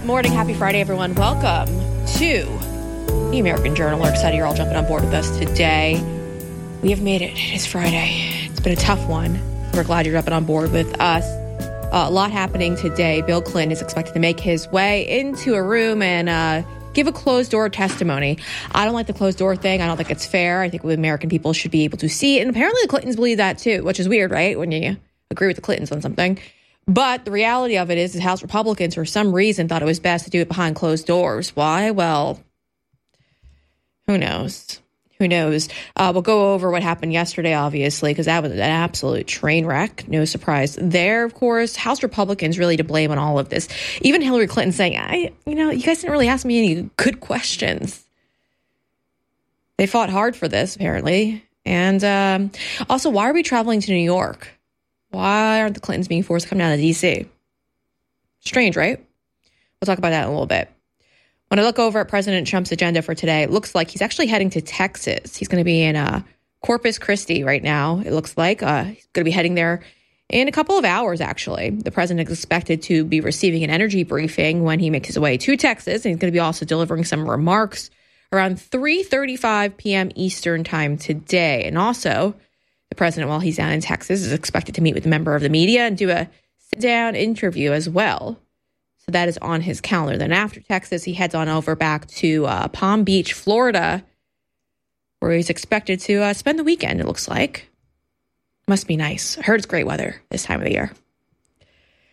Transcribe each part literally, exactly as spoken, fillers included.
Good morning. Happy Friday, everyone. Welcome to the American Journal. We're excited you're all jumping on board with us today. We have made it. It's Friday. It's been a tough one. We're glad you're jumping on board with us. Uh, a lot happening today. Bill Clinton is expected to make his way into a room and uh, give a closed-door testimony. I don't like the closed-door thing. I don't think it's fair. I think we American people should be able to see it. And apparently the Clintons believe that too, which is weird, right? When you agree with the Clintons on something. But the reality of it is the House Republicans, for some reason, thought it was best to do it behind closed doors. Why? Well, who knows? Who knows? Uh, we'll go over what happened yesterday, obviously, because that was an absolute train wreck. No surprise there, of course. House Republicans really to blame on all of this. Even Hillary Clinton saying, I, you know, you guys didn't really ask me any good questions. They fought hard for this, apparently. And um, also, why are we traveling to New York? Why aren't the Clintons being forced to come down to D C? Strange, right? We'll talk about that in a little bit. When I look over at President Trump's agenda for today, it looks like he's actually heading to Texas. He's going to be in uh, Corpus Christi right now, it looks like. Uh, he's going to be heading there in a couple of hours, actually. The president is expected to be receiving an energy briefing when he makes his way to Texas. And he's going to be also delivering some remarks around three thirty-five p.m. Eastern time today. And also, the president, while he's down in Texas, is expected to meet with a member of the media and do a sit-down interview as well. So that is on his calendar. Then after Texas, he heads on over back to uh, Palm Beach, Florida, where he's expected to uh, spend the weekend, it looks like. Must be nice. I heard it's great weather this time of the year. In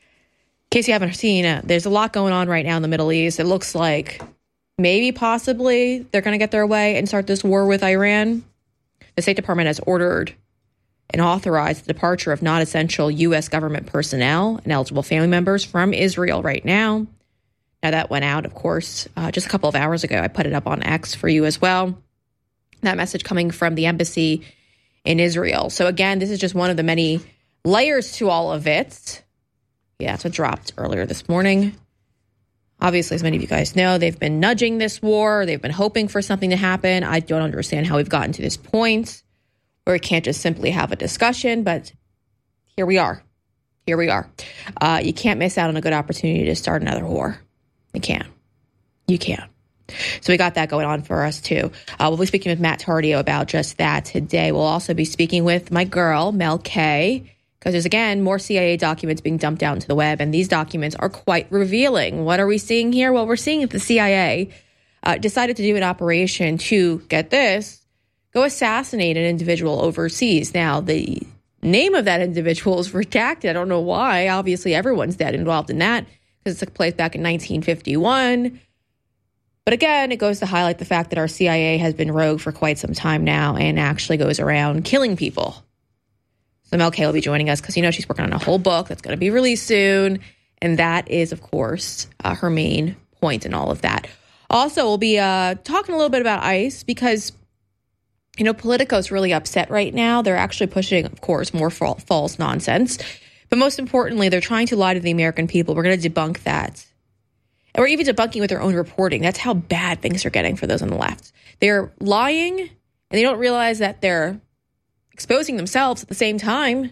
case you haven't seen it, there's a lot going on right now in the Middle East. It looks like maybe, possibly, they're going to get their way and start this war with Iran. The State Department has ordered and authorized the departure of non-essential U S government personnel and eligible family members from Israel right now. Now, that went out, of course, uh, just a couple of hours ago. I put it up on X for you as well. That message coming from the embassy in Israel. So, again, this is just one of the many layers to all of it. Yeah, that's what dropped earlier this morning. Obviously, as many of you guys know, they've been nudging this war. They've been hoping for something to happen. I don't understand how we've gotten to this point where we can't just simply have a discussion, but here we are. Here we are. Uh, you can't miss out on a good opportunity to start another war. You can't. You can't. So we got that going on for us, too. Uh, we'll be speaking with Matt Tardio about just that today. We'll also be speaking with my girl, Mel K, because there's, again, more C I A documents being dumped out into the web, and these documents are quite revealing. What are we seeing here? Well, we're seeing that the C I A uh, decided to do an operation to, get this, go assassinate an individual overseas. Now, the name of that individual is redacted. I don't know why. Obviously, everyone's dead involved in that because it took place back in nineteen fifty-one. But again, it goes to highlight the fact that our C I A has been rogue for quite some time now and actually goes around killing people. So Mel K will be joining us because, you know, she's working on a whole book that's going to be released soon. And that is, of course, uh, her main point in all of that. Also, we'll be uh, talking a little bit about ICE because, you know, Politico's really upset right now. They're actually pushing, of course, more fa- false nonsense. But most importantly, they're trying to lie to the American people. We're going to debunk that. And we're even debunking with their own reporting. That's how bad things are getting for those on the left. They're lying, and they don't realize that they're exposing themselves at the same time.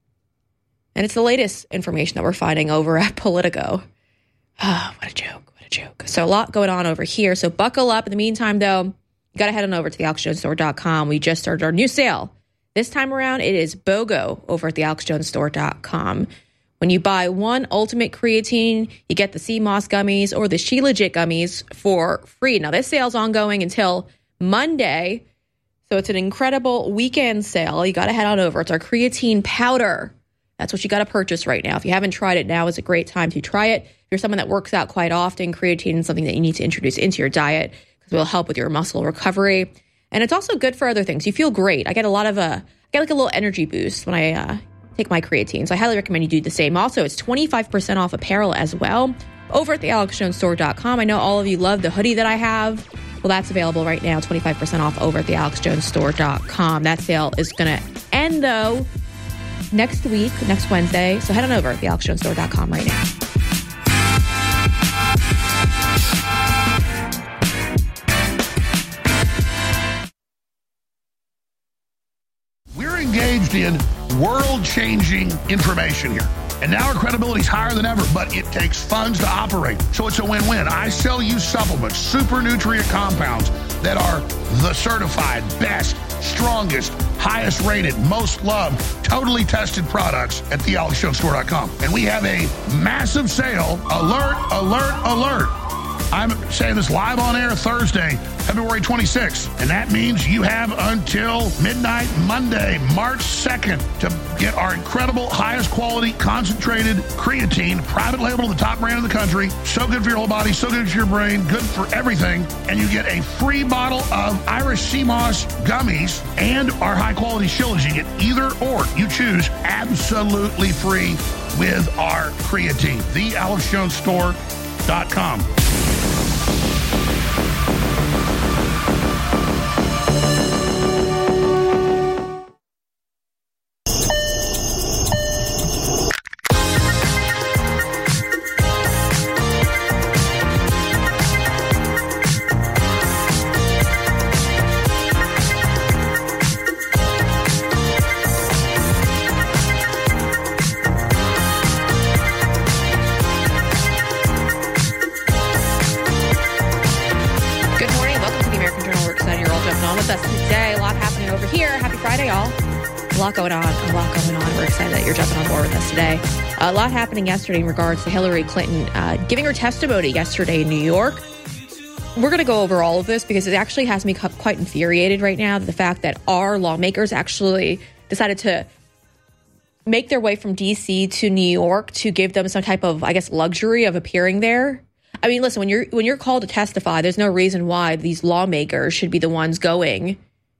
And it's the latest information that we're finding over at Politico. Ah, what a joke. What a joke. So a lot going on over here. So buckle up. In the meantime, though, you got to head on over to the alex jones store dot com. We just started our new sale. This time around, it is BOGO over at the alex jones store dot com. When you buy one Ultimate Creatine, you get the Sea Moss gummies or the She Legit gummies for free. Now, this sale's ongoing until Monday, so it's an incredible weekend sale. You got to head on over. It's our creatine powder. That's what you got to purchase right now. If you haven't tried it, now is a great time to try it. If you're someone that works out quite often, creatine is something that you need to introduce into your diet. Will help with your muscle recovery. And it's also good for other things. You feel great. I get a lot of, uh, I get like a little energy boost when I uh, take my creatine. So I highly recommend you do the same. Also, it's twenty-five percent off apparel as well over at the alex jones store dot com. I know all of you love the hoodie that I have. Well, that's available right now, twenty-five percent off over at the alex jones store dot com. That sale is going to end, though, next week, next Wednesday. So head on over at the alex jones store dot com right now. We're engaged in world-changing information here. And now our credibility is higher than ever, but it takes funds to operate. So it's a win-win. I sell you supplements, super nutrient compounds that are the certified best, strongest, highest rated, most loved, totally tested products at the alex jones store dot com. And we have a massive sale. Alert, alert, alert. I'm saying this live on air Thursday, February twenty-sixth. And that means you have until midnight Monday, March second, to get our incredible, highest quality, concentrated creatine, private label to the top brand in the country. So good for your whole body, so good for your brain, good for everything. And you get a free bottle of Irish Sea Moss gummies and our high-quality shillings. You get either or. You choose absolutely free with our creatine. the alex jones store dot com. Going on, a lot going on. We're excited that you're jumping on board with us today. A lot happening yesterday in regards to Hillary Clinton uh, giving her testimony yesterday in New York. We're going to go over all of this because it actually has me quite infuriated right now, the fact that our lawmakers actually decided to make their way from D C to New York to give them some type of, I guess, luxury of appearing there. I mean, listen, when you're when you're called to testify, there's no reason why these lawmakers should be the ones going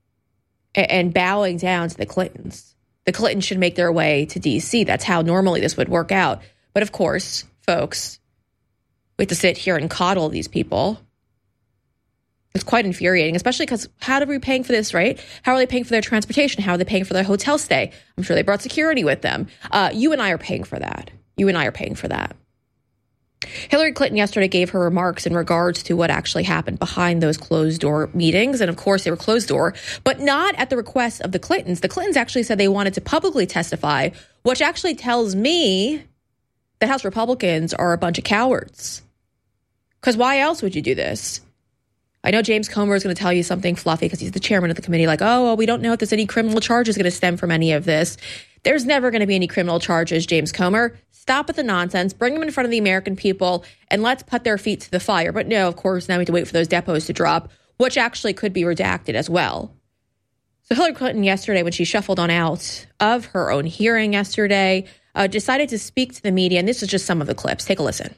and bowing down to the Clintons. The Clintons should make their way to D C. That's how normally this would work out. But of course, folks, we have to sit here and coddle these people. It's quite infuriating, especially because how are we paying for this, right? How are they paying for their transportation? How are they paying for their hotel stay? I'm sure they brought security with them. Uh, you and I are paying for that. You and I are paying for that. Hillary Clinton yesterday gave her remarks in regards to what actually happened behind those closed-door meetings. And of course, they were closed-door, but not at the request of the Clintons. The Clintons actually said they wanted to publicly testify, which actually tells me that House Republicans are a bunch of cowards. Because why else would you do this? I know James Comer is going to tell you something fluffy because he's the chairman of the committee, like, oh, well, we don't know if there's any criminal charges going to stem from any of this. There's never going to be any criminal charges, James Comer. Stop with the nonsense, bring them in front of the American people, and let's put their feet to the fire. But no, of course, now we have to wait for those depots to drop, which actually could be redacted as well. So Hillary Clinton yesterday, when she shuffled on out of her own hearing yesterday, uh, decided to speak to the media, and this is just some of the clips. Take a listen.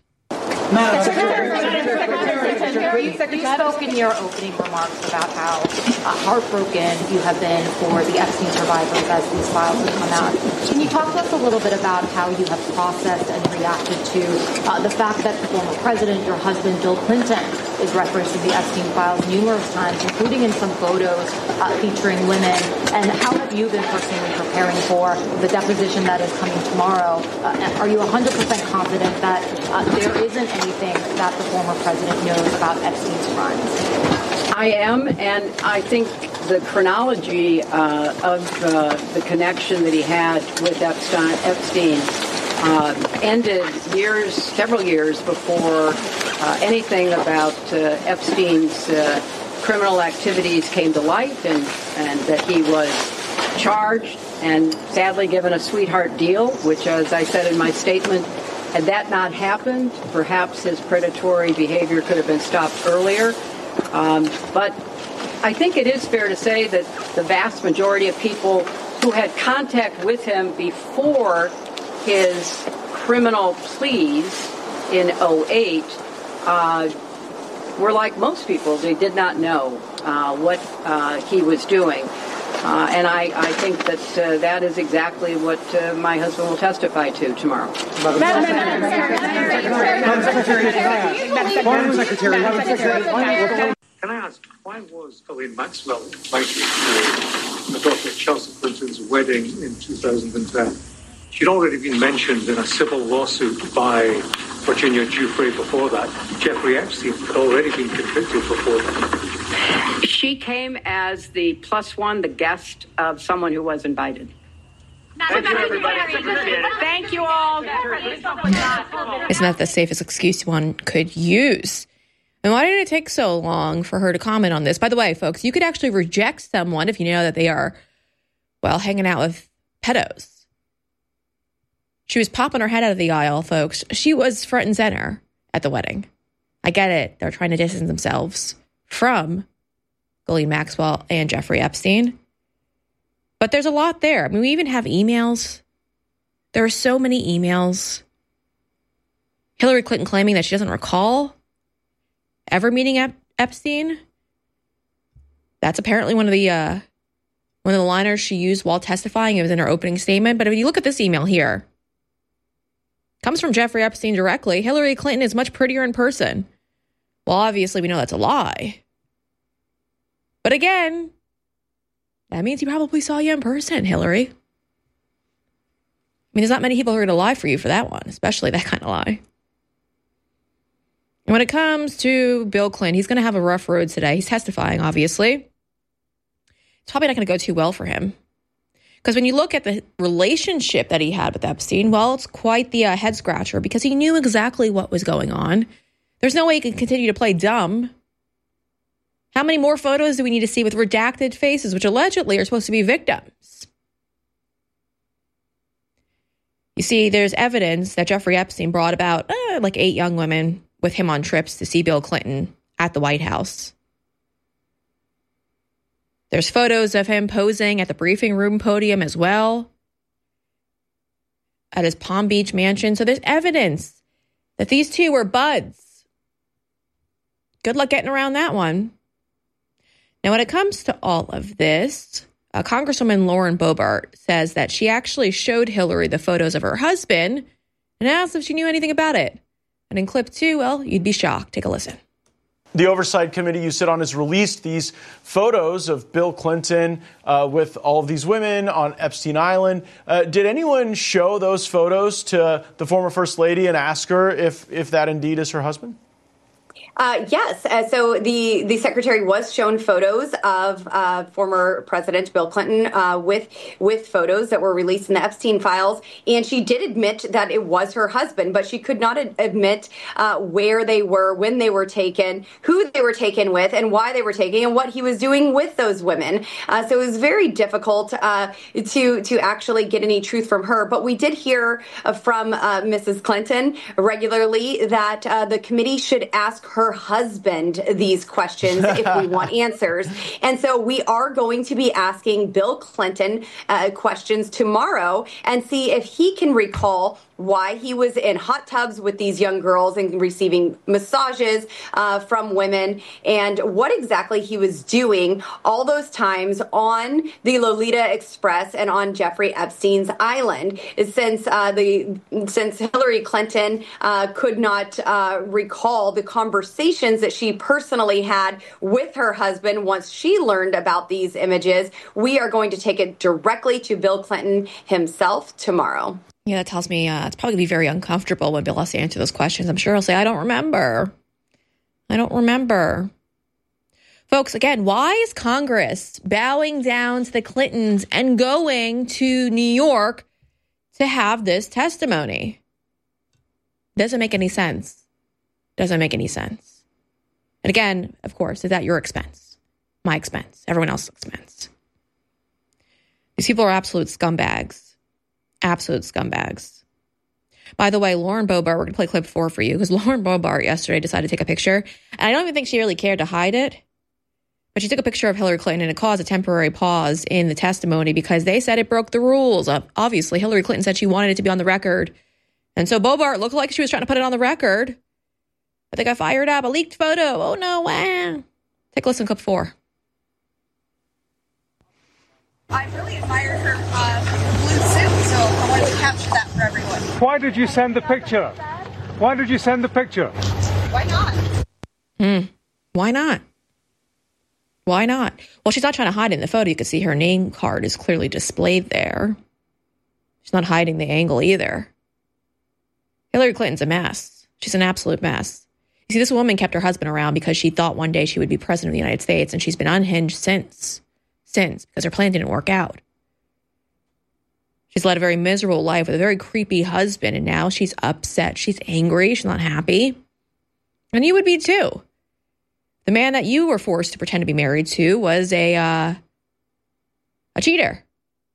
You spoke in your opening remarks about how uh, heartbroken you have been for the Epstein survivors as these files have come out. Can you talk to us a little bit about how you have processed and reacted to uh, the fact that the former president, your husband, Bill Clinton, is referenced in the Epstein files numerous times, including in some photos uh, featuring women? And how have you been personally preparing for the deposition that is coming tomorrow? Uh, are you one hundred percent confident that uh, there isn't anything that the former president knows about Epstein's crimes? I am, and I think the chronology uh, of uh, the connection that he had with Epstein, Epstein uh, ended years, several years before uh, anything about uh, Epstein's uh, criminal activities came to light, and, and that he was charged and sadly given a sweetheart deal, which, as I said in my statement, had that not happened, perhaps his predatory behavior could have been stopped earlier. Um, but I think it is fair to say that the vast majority of people who had contact with him before his criminal pleas in oh eight uh, were like most people. They did not know uh, what uh, he was doing. Uh, and I, I think that uh, that is exactly what uh, my husband will testify to tomorrow. Madam Secretary. Madam Secretary. Can I ask, why was Ghislaine Maxwell invited to the daughter of Chelsea Clinton's wedding in two thousand ten? She'd already been mentioned in a civil lawsuit by Virginia Giuffre before that. Jeffrey Epstein had already been convicted before that. She came as the plus one, the guest of someone who was invited. Thank you, everybody. Thank you all. Isn't that the safest excuse one could use? And why did it take so long for her to comment on this? By the way, folks, you could actually reject someone if you know that they are, well, hanging out with pedos. She was popping her head out of the aisle, folks. She was front and center at the wedding. I get it. They're trying to distance themselves from Ghislaine Maxwell and Jeffrey Epstein. But there's a lot there. I mean, we even have emails. There are so many emails. Hillary Clinton claiming that she doesn't recall ever meeting Ep- Epstein. That's apparently one of the uh, one of the liners she used while testifying. It was in her opening statement. But if you look at this email here, it comes from Jeffrey Epstein directly. Hillary Clinton is much prettier in person. Well, obviously, we know that's a lie. But again, that means he probably saw you in person, Hillary. I mean, there's not many people who are going to lie for you for that one, especially that kind of lie. And when it comes to Bill Clinton, he's going to have a rough road today. He's testifying, obviously. It's probably not going to go too well for him. Because when you look at the relationship that he had with Epstein, well, it's quite the uh, head scratcher because he knew exactly what was going on. There's no way he can continue to play dumb. How many more photos do we need to see with redacted faces, which allegedly are supposed to be victims? You see, there's evidence that Jeffrey Epstein brought about uh, like eight young women with him on trips to see Bill Clinton at the White House. There's photos of him posing at the briefing room podium as well, at his Palm Beach mansion. So there's evidence that these two were buds. Good luck getting around that one. Now, when it comes to all of this, uh, Congresswoman Lauren Boebert says that she actually showed Hillary the photos of her husband and asked if she knew anything about it. And in clip two, well, you'd be shocked. Take a listen. The Oversight Committee you sit on has released these photos of Bill Clinton uh, with all of these women on Epstein Island. Uh, did anyone show those photos to the former First Lady and ask her if, if that indeed is her husband? Uh, yes. Uh, so the, the secretary was shown photos of uh, former President Bill Clinton uh, with with photos that were released in the Epstein files. And she did admit that it was her husband, but she could not ad- admit uh, where they were, when they were taken, who they were taken with, and why they were taken, and what he was doing with those women. Uh, so it was very difficult uh, to, to actually get any truth from her. But we did hear uh, from uh, Missus Clinton regularly that uh, the committee should ask her her husband these questions if we want answers. And so we are going to be asking Bill Clinton uh, questions tomorrow and see if he can recall why he was in hot tubs with these young girls and receiving massages uh, from women, and what exactly he was doing all those times on the Lolita Express and on Jeffrey Epstein's island. Since uh, the since Hillary Clinton uh, could not uh, recall the conversations that she personally had with her husband once she learned about these images, we are going to take it directly to Bill Clinton himself tomorrow. Yeah, that tells me uh, it's probably going to be very uncomfortable when Bill has to answer those questions. I'm sure he'll say, I don't remember. I don't remember. Folks, again, why is Congress bowing down to the Clintons and going to New York to have this testimony? Doesn't make any sense. Doesn't make any sense. And again, of course, is at your expense, my expense, everyone else's expense. These people are absolute scumbags. Absolute scumbags. By the way, Lauren Boebert, we're going to play clip four for you because Lauren Boebert yesterday decided to take a picture. And I don't even think she really cared to hide it. But she took a picture of Hillary Clinton and it caused a temporary pause in the testimony because they said it broke the rules. Obviously, Hillary Clinton said she wanted it to be on the record. And so Boebert looked like she was trying to put it on the record. But they got fired up. A leaked photo. Oh, no. Wow. Take a listen, clip four. I really admired her uh, blue suit, so I wanted to capture that for everyone. Why did you send the picture? Why did you send the picture? Why not? Hmm. Why not? Why not? Well, she's not trying to hide it in the photo. You can see her name card is clearly displayed there. She's not hiding the angle either. Hillary Clinton's a mess. She's an absolute mess. You see, this woman kept her husband around because she thought one day she would be president of the United States, and she's been unhinged since. Since, because her plan didn't work out. She's led a very miserable life with a very creepy husband, and now she's upset. She's angry. She's not happy. And you would be too. The man that you were forced to pretend to be married to was a uh, a cheater.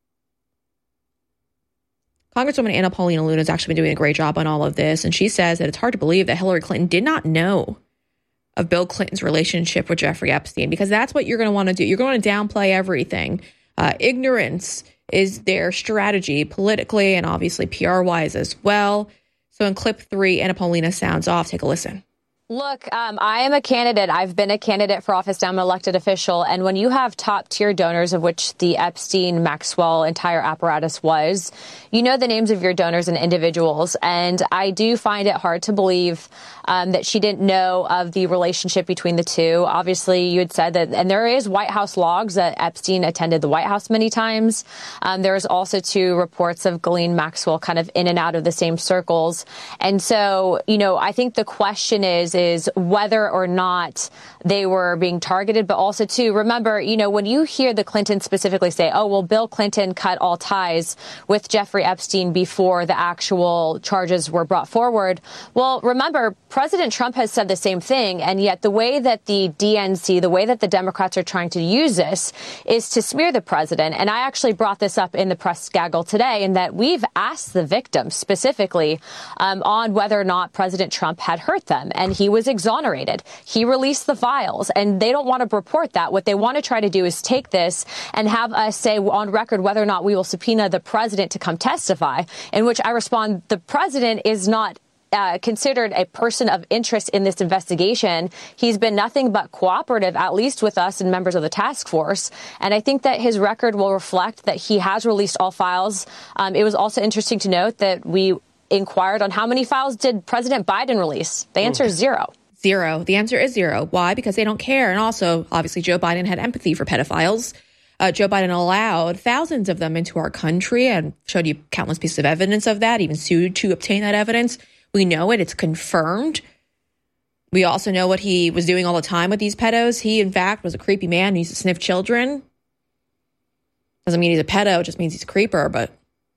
Congresswoman Anna Paulina Luna has actually been doing a great job on all of this, and she says that it's hard to believe that Hillary Clinton did not know of Bill Clinton's relationship with Jeffrey Epstein, because that's what you're going to want to do. You're going to downplay everything. Uh, ignorance is their strategy politically and obviously P R-wise as well. So in clip three, Anna Paulina sounds off. Take a listen. Look, um, I am a candidate. I've been a candidate for office. Now I'm an elected official. And when you have top tier donors, of which the Epstein Maxwell entire apparatus was, you know the names of your donors and individuals. And I do find it hard to believe um, that she didn't know of the relationship between the two. Obviously, you had said that, and there is White House logs that Epstein attended the White House many times. Um, there is also two reports of Ghislaine Maxwell kind of in and out of the same circles. And so, you know, I think the question is, is whether or not they were being targeted, but also to remember, you know, when you hear the Clintons specifically say, oh, well, Bill Clinton cut all ties with Jeffrey Epstein before the actual charges were brought forward. Well, remember, President Trump has said the same thing. And yet the way that the D N C, the way that the Democrats are trying to use this is to smear the president. And I actually brought this up in the press gaggle today, in that we've asked the victims specifically um, on whether or not President Trump had hurt them. And he was exonerated. He released the files, and they don't want to report that. What they want to try to do is take this and have us say on record whether or not we will subpoena the president to come testify, in which I respond, the president is not Uh, considered a person of interest in this investigation. He's been nothing but cooperative, at least with us and members of the task force. And I think that his record will reflect that he has released all files. Um, it was also interesting to note that we inquired on how many files did President Biden release. The answer is zero. Zero. The answer is zero. Why? Because they don't care. And also, obviously, Joe Biden had empathy for pedophiles. Uh, Joe Biden allowed thousands of them into our country and showed you countless pieces of evidence of that, even sued to obtain that evidence. We know it. It's confirmed. We also know what he was doing all the time with these pedos. He, in fact, was a creepy man who used to sniff children. Doesn't mean he's a pedo. It just means he's a creeper. But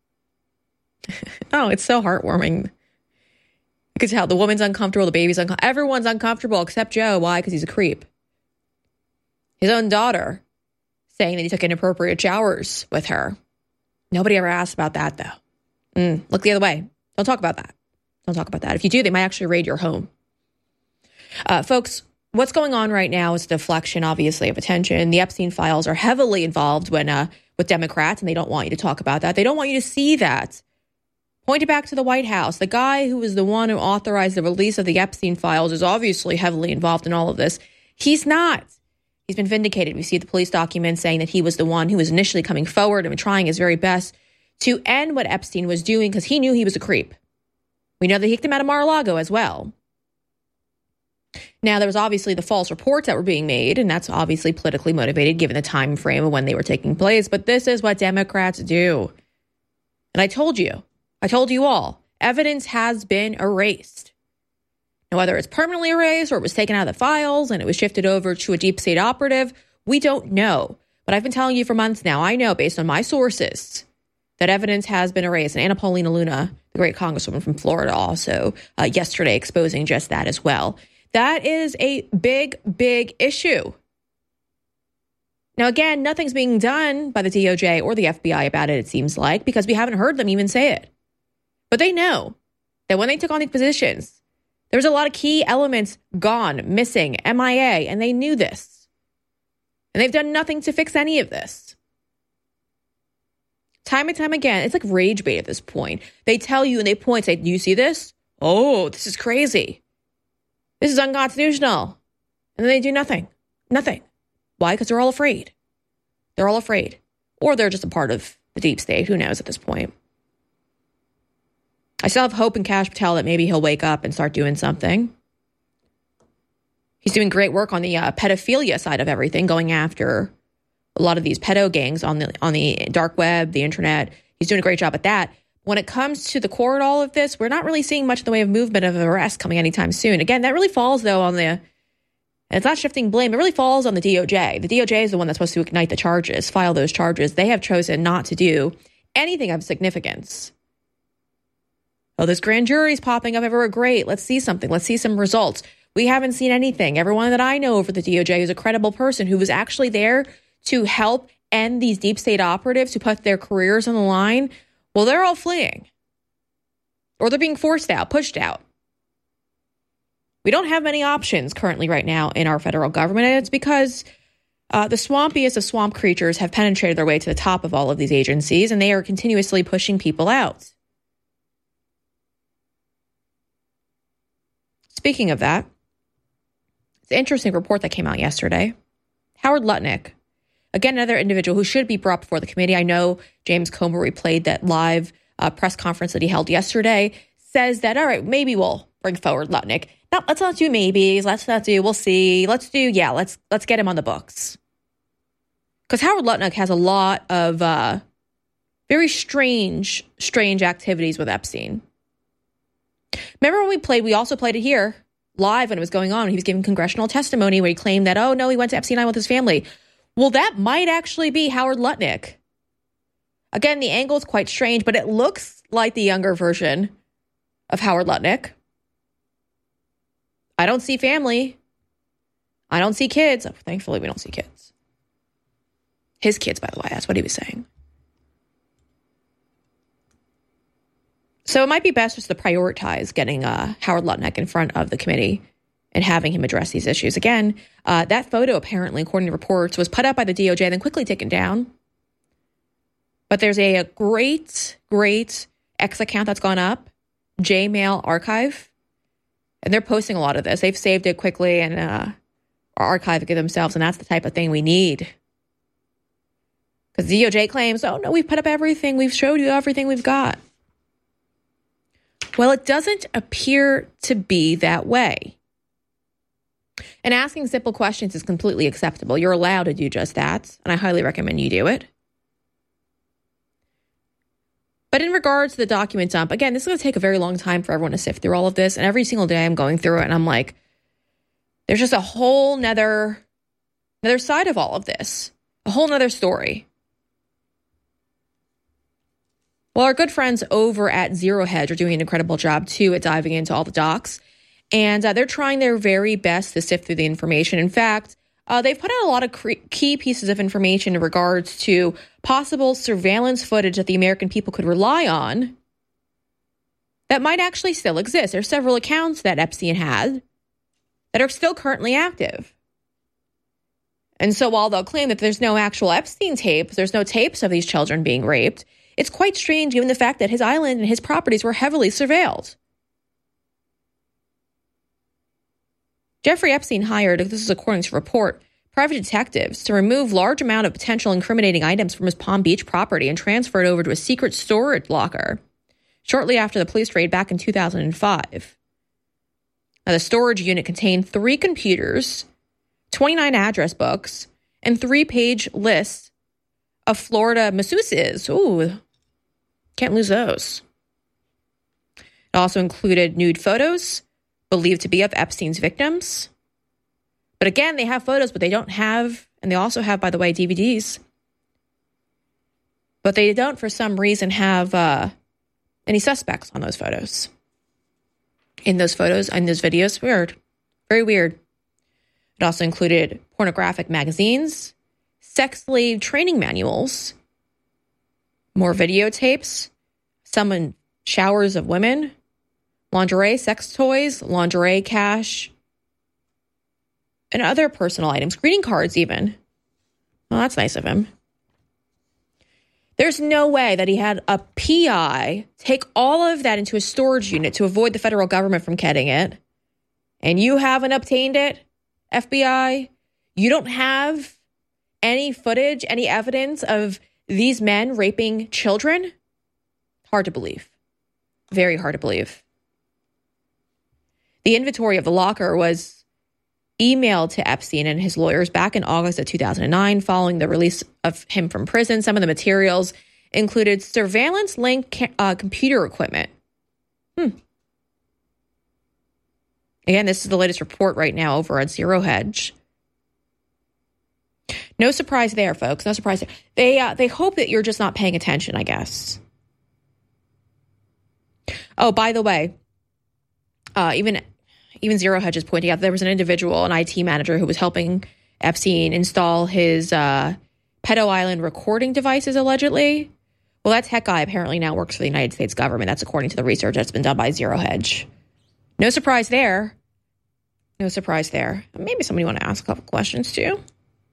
oh, it's so heartwarming. You could tell the woman's uncomfortable. The baby's uncomfortable. Everyone's uncomfortable except Joe. Why? Because he's a creep. His own daughter saying that he took inappropriate showers with her. Nobody ever asked about that, though. Mm, look the other way. Don't talk about that. Don't talk about that. If you do, they might actually raid your home. Uh, folks, what's going on right now is a deflection, obviously, of attention. The Epstein files are heavily involved when uh, with Democrats, and they don't want you to talk about that. They don't want you to see that. Point it back to the White House. The guy who was the one who authorized the release of the Epstein files is obviously heavily involved in all of this. He's not. He's been vindicated. We see the police documents saying that he was the one who was initially coming forward and trying his very best to end what Epstein was doing because he knew he was a creep. We know they kicked him out of Mar-a-Lago as well. Now, there was obviously the false reports that were being made, and that's obviously politically motivated given the time frame of when they were taking place. But this is what Democrats do. And I told you, I told you all, evidence has been erased. Now, whether it's permanently erased or it was taken out of the files and it was shifted over to a deep state operative, we don't know. But I've been telling you for months now, I know based on my sources that evidence has been erased. And Anna Paulina Luna, the great congresswoman from Florida, also uh, yesterday exposing just that as well. That is a big, big issue. Now, again, nothing's being done by the D O J or the F B I about it, it seems like, because we haven't heard them even say it. But they know that when they took on these positions, there was a lot of key elements gone, missing, M I A, and they knew this. And they've done nothing to fix any of this. Time and time again, it's like rage bait at this point. They tell you and they point, say, do you see this? Oh, this is crazy. This is unconstitutional. And then they do nothing. Nothing. Why? Because they're all afraid. They're all afraid. Or they're just a part of the deep state. Who knows at this point? I still have hope in Kash Patel that maybe he'll wake up and start doing something. He's doing great work on the uh, pedophilia side of everything, going after a lot of these pedo gangs on the on the dark web, the internet. He's doing a great job at that. When it comes to the core and all of this, we're not really seeing much in the way of movement of arrest coming anytime soon. Again, that really falls, though, on the, and it's not shifting blame, it really falls on the D O J. The D O J is the one that's supposed to ignite the charges, file those charges. They have chosen not to do anything of significance. Oh, this grand jury is popping up everywhere. Great. Let's see something. Let's see some results. We haven't seen anything. Everyone that I know over the D O J is a credible person who was actually there to help end these deep state operatives who put their careers on the line. Well, they're all fleeing. Or they're being forced out, pushed out. We don't have many options currently right now in our federal government, and it's because uh, the swampiest of swamp creatures have penetrated their way to the top of all of these agencies, and they are continuously pushing people out. Speaking of that, it's an interesting report that came out yesterday. Howard Lutnick, again, another individual who should be brought before the committee. I know James Comer replayed that live uh, press conference that he held yesterday, says that, all right, maybe we'll bring forward Lutnick. No, let's not do maybes. Let's not do, we'll see. Let's do, yeah, let's let's get him on the books. Because Howard Lutnick has a lot of uh, very strange, strange activities with Epstein. Remember when we played, we also played it here live when it was going on. He was giving congressional testimony where he claimed that, oh, no, he went to Epstein Island with his family. Well, that might actually be Howard Lutnick. Again, the angle is quite strange, but it looks like the younger version of Howard Lutnick. I don't see family. I don't see kids. Thankfully, we don't see kids. His kids, by the way, that's what he was saying. So it might be best just to prioritize getting uh, Howard Lutnick in front of the committee and having him address these issues. Again, uh, that photo, apparently, according to reports, was put up by the D O J, then quickly taken down. But there's a, a great, great X account that's gone up, J-Mail Archive, and they're posting a lot of this. They've saved it quickly and uh, are archiving it themselves, and that's the type of thing we need. Because the D O J claims, oh, no, we've put up everything. We've showed you everything we've got. Well, it doesn't appear to be that way. And asking simple questions is completely acceptable. You're allowed to do just that, and I highly recommend you do it. But in regards to the document dump, again, this is going to take a very long time for everyone to sift through all of this, and every single day I'm going through it, and I'm like, there's just a whole nother, another side of all of this, a whole nother story. Well, our good friends over at Zero Hedge are doing an incredible job, too, at diving into all the docs. And uh, they're trying their very best to sift through the information. In fact, uh, they've put out a lot of cre- key pieces of information in regards to possible surveillance footage that the American people could rely on that might actually still exist. There's several accounts that Epstein had that are still currently active. And so while they'll claim that there's no actual Epstein tapes, there's no tapes of these children being raped, it's quite strange given the fact that his island and his properties were heavily surveilled. Jeffrey Epstein hired, this is according to report, private detectives to remove large amount of potential incriminating items from his Palm Beach property and transfer it over to a secret storage locker shortly after the police raid back in two thousand five. Now, the storage unit contained three computers, twenty-nine address books, and three-page lists of Florida masseuses. Ooh, can't lose those. It also included nude photos believed to be of Epstein's victims. But again, they have photos, but they don't have, and they also have, by the way, D V Ds. But they don't, for some reason, have uh, any suspects on those photos. In those photos, in those videos, weird. Very weird. It also included pornographic magazines, sex slave training manuals, more videotapes, some in showers of women, lingerie, sex toys, lingerie cash, and other personal items, greeting cards even. Well, that's nice of him. There's no way that he had a P I take all of that into a storage unit to avoid the federal government from getting it. And you haven't obtained it, F B I. You don't have any footage, any evidence of these men raping children. Hard to believe. Very hard to believe. The inventory of the locker was emailed to Epstein and his lawyers back in August of two thousand nine following the release of him from prison. Some of the materials included surveillance-linked ca- uh, computer equipment. Hmm. Again, this is the latest report right now over at Zero Hedge. No surprise there, folks. No surprise there. They, uh, they hope that you're just not paying attention, I guess. Oh, by the way, uh, even even Zero Hedge is pointing out there was an individual, an I T manager, who was helping Epstein install his uh, Pedo Island recording devices, allegedly. Well, that tech guy apparently now works for the United States government. That's according to the research that's been done by Zero Hedge. No surprise there. No surprise there. Maybe somebody want to ask a couple questions, too.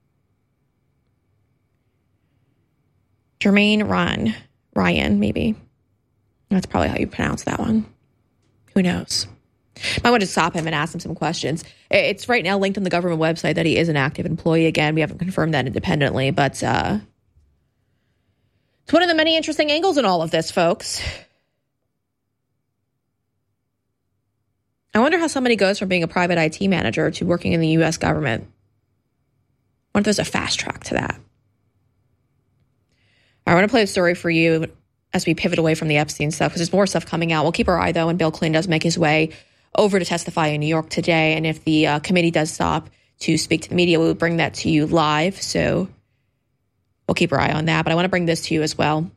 Jermaine Ryan. Ryan, maybe. That's probably how you pronounce that one. Who knows? Might want to stop him and ask him some questions. It's right now linked on the government website that he is an active employee. Again, we haven't confirmed that independently, but uh, it's one of the many interesting angles in all of this, folks. I wonder how somebody goes from being a private I T manager to working in the U S government. I wonder if there's a fast track to that. I want to play a story for you as we pivot away from the Epstein stuff, because there's more stuff coming out. We'll keep our eye, though, when Bill Clinton does make his way over to testify in New York today. And if the uh, committee does stop to speak to the media, we will bring that to you live. So we'll keep our eye on that. But I want to bring this to you as well.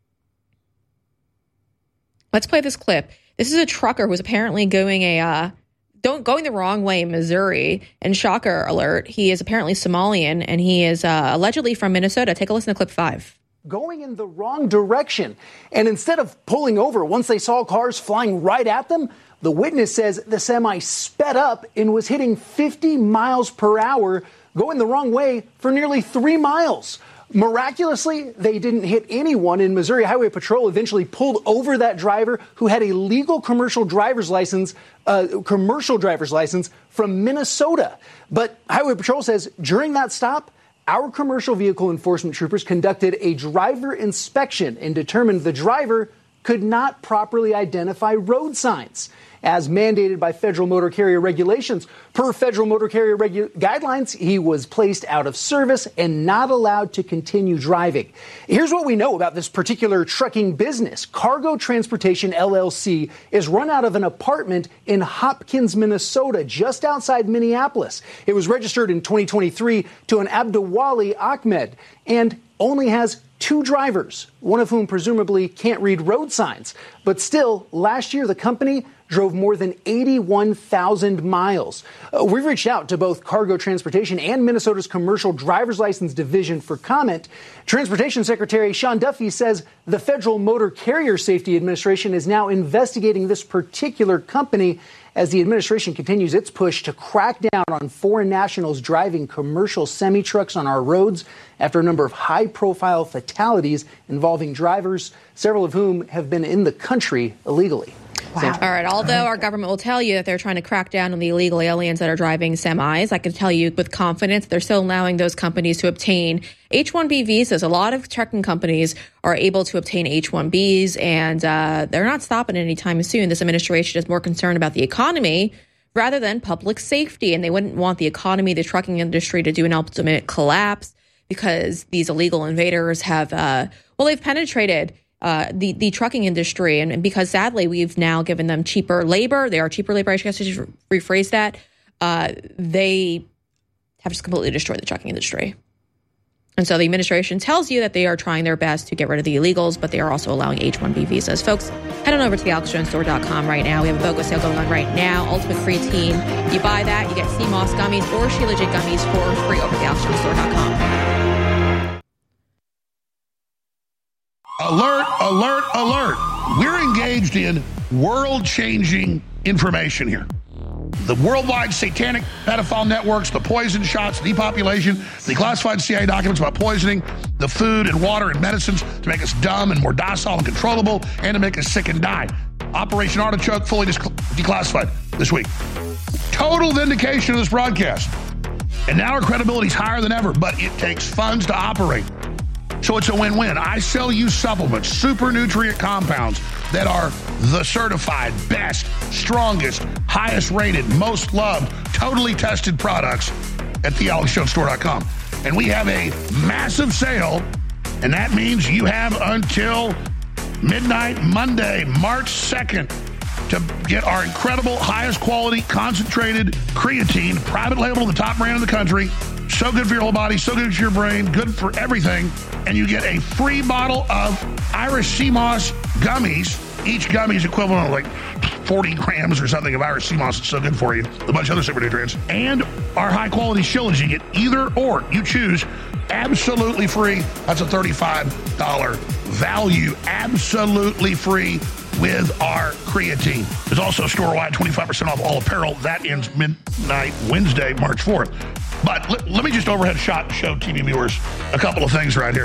Let's play this clip. This is a trucker who's apparently going a uh, don't going the wrong way in Missouri. And shocker alert, he is apparently Somalian, and he is uh, allegedly from Minnesota. Take a listen to clip five. Going in the wrong direction. And instead of pulling over once they saw cars flying right at them, the witness says the semi sped up and was hitting fifty miles per hour, going the wrong way for nearly three miles. Miraculously, they didn't hit anyone, and Missouri Highway Patrol eventually pulled over that driver who had a legal commercial driver's license, uh, commercial driver's license from Minnesota. But Highway Patrol says during that stop, our commercial vehicle enforcement troopers conducted a driver inspection and determined the driver could not properly identify road signs, as mandated by federal motor carrier regulations. Per federal motor carrier regu- guidelines, he was placed out of service and not allowed to continue driving. Here's what we know about this particular trucking business. Cargo Transportation L L C is run out of an apartment in Hopkins, Minnesota, just outside Minneapolis. It was registered in twenty twenty-three to an Abdulwali Ahmed and only has two drivers, one of whom presumably can't read road signs. But still, last year, the company drove more than eighty-one thousand miles. Uh, we've reached out to both Cargo Transportation and Minnesota's Commercial Driver's License Division for comment. Transportation Secretary Sean Duffy says the Federal Motor Carrier Safety Administration is now investigating this particular company as the administration continues its push to crack down on foreign nationals driving commercial semi-trucks on our roads after a number of high-profile fatalities involving drivers, several of whom have been in the country illegally. Wow. All right. Although our government will tell you that they're trying to crack down on the illegal aliens that are driving semis, I can tell you with confidence they're still allowing those companies to obtain H one B visas. A lot of trucking companies are able to obtain H one Bs, and uh, they're not stopping anytime soon. This administration is more concerned about the economy rather than public safety, and they wouldn't want the economy, the trucking industry, to do an ultimate collapse because these illegal invaders have, uh, well, they've penetrated Uh, the, the trucking industry. And, and because sadly, we've now given them cheaper labor. They are cheaper labor. I guess I should rephrase that. Uh, they have just completely destroyed the trucking industry. And so the administration tells you that they are trying their best to get rid of the illegals, but they are also allowing H one B visas. Folks, head on over to the alex jones store dot com right now. We have a BOGO sale going on right now. Ultimate Creatine. You buy that, you get sea moss gummies or Sheila J gummies for free over at the alex jones store dot com. Alert, alert, alert. We're engaged in world-changing information here. The worldwide satanic pedophile networks, the poison shots, depopulation, the classified C I A documents about poisoning the food and water and medicines to make us dumb and more docile and controllable and to make us sick and die. Operation Artichoke fully declassified this week. Total vindication of this broadcast. And now our credibility is higher than ever, but it takes funds to operate. So it's a win-win. I sell you supplements, super nutrient compounds that are the certified best, strongest, highest rated, most loved, totally tested products at the alex jones store dot com. And we have a massive sale, and that means you have until midnight Monday, March second, to get our incredible, highest quality, concentrated creatine, private label, the top brand in the country, So good for your whole body, so good for your brain, good for everything. And you get a free bottle of Irish Sea Moss gummies. Each gummy is equivalent of like forty grams or something of Irish Sea Moss. It's so good for you. A bunch of other super nutrients. And our high-quality Shilajit. You get either or. You choose. Absolutely free. That's a thirty-five dollars value. Absolutely free with our creatine. There's also store-wide twenty-five percent off all apparel. That ends midnight Wednesday, March fourth. But let, let me just overhead shot show T V viewers a couple of things right here.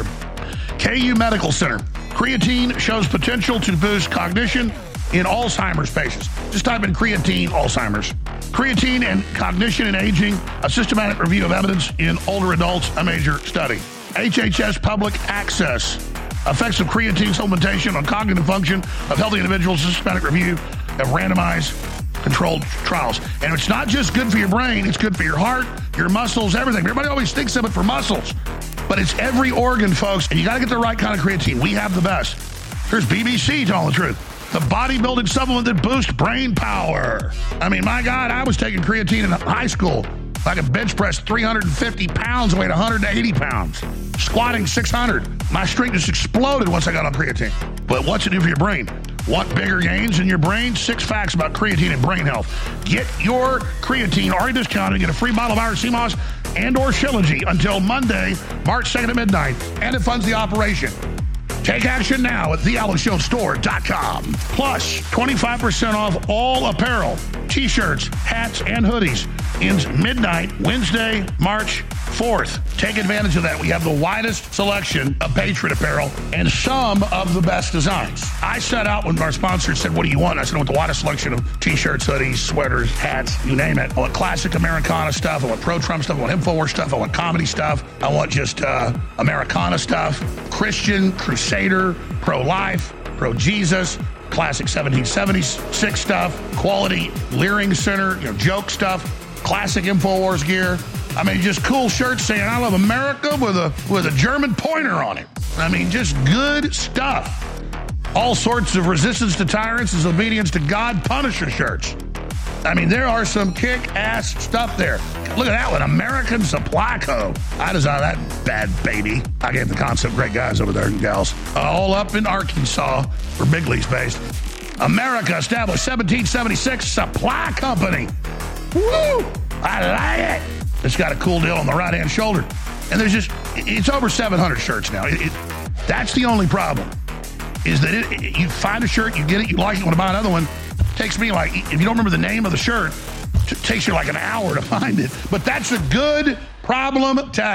K U Medical Center. Creatine shows potential to boost cognition in Alzheimer's patients. Just type in creatine, Alzheimer's. Creatine and cognition in aging, a systematic review of evidence in older adults, a major study. H H S Public Access. Effects of creatine supplementation on cognitive function of healthy individuals, systematic review of randomized controlled trials. And it's not just good for your brain, it's good for your heart, your muscles, everything. Everybody always thinks of it for muscles, but it's every organ, folks, and you got to get the right kind of creatine. We have the best. Here's B B C telling the truth. The bodybuilding supplement that boosts brain power. I mean, my God, I was taking creatine in high school. I could bench press three hundred fifty pounds, weighed one hundred eighty pounds. Squatting six hundred. My strength just exploded once I got on creatine. But what's it do for your brain? Want bigger gains in your brain? Six facts about creatine and brain health. Get your creatine already discounted. Get a free bottle of Irish Sea Moss and or Shilajit until Monday, March second at midnight. And it funds the operation. Take action now at the alan show store dot com. Plus, twenty-five percent off all apparel, t-shirts, hats, and hoodies. Ends midnight, Wednesday, March fourth. Take advantage of that. We have the widest selection of Patriot apparel and some of the best designs. I set out when our sponsor said, what do you want? I said, I want the widest selection of t-shirts, hoodies, sweaters, hats, you name it. I want classic Americana stuff. I want pro-Trump stuff. I want InfoWars stuff. I want comedy stuff. I want just uh, Americana stuff. Christian, Crusader, pro-life, pro-Jesus, classic seventeen seventy-six stuff, quality Leering Center, you know, joke stuff, classic InfoWars gear. I mean, just cool shirts saying, I love America with a with a German pointer on it. I mean, just good stuff. All sorts of resistance to tyrants is obedience to God Punisher shirts. I mean, there are some kick-ass stuff there. Look at that one, American Supply Co. I designed that bad baby. I gave the concept, great guys over there and gals. Uh, all up in Arkansas, where Big League's based. America established seventeen seventy-six Supply Company. Woo! I like it. It's got a cool deal on the right-hand shoulder. And there's just, it's over seven hundred shirts now. It, it, that's the only problem, is that it, it, you find a shirt, you get it, you like it, want to buy another one. It takes me like, if you don't remember the name of the shirt, it takes you like an hour to find it. But that's a good problem to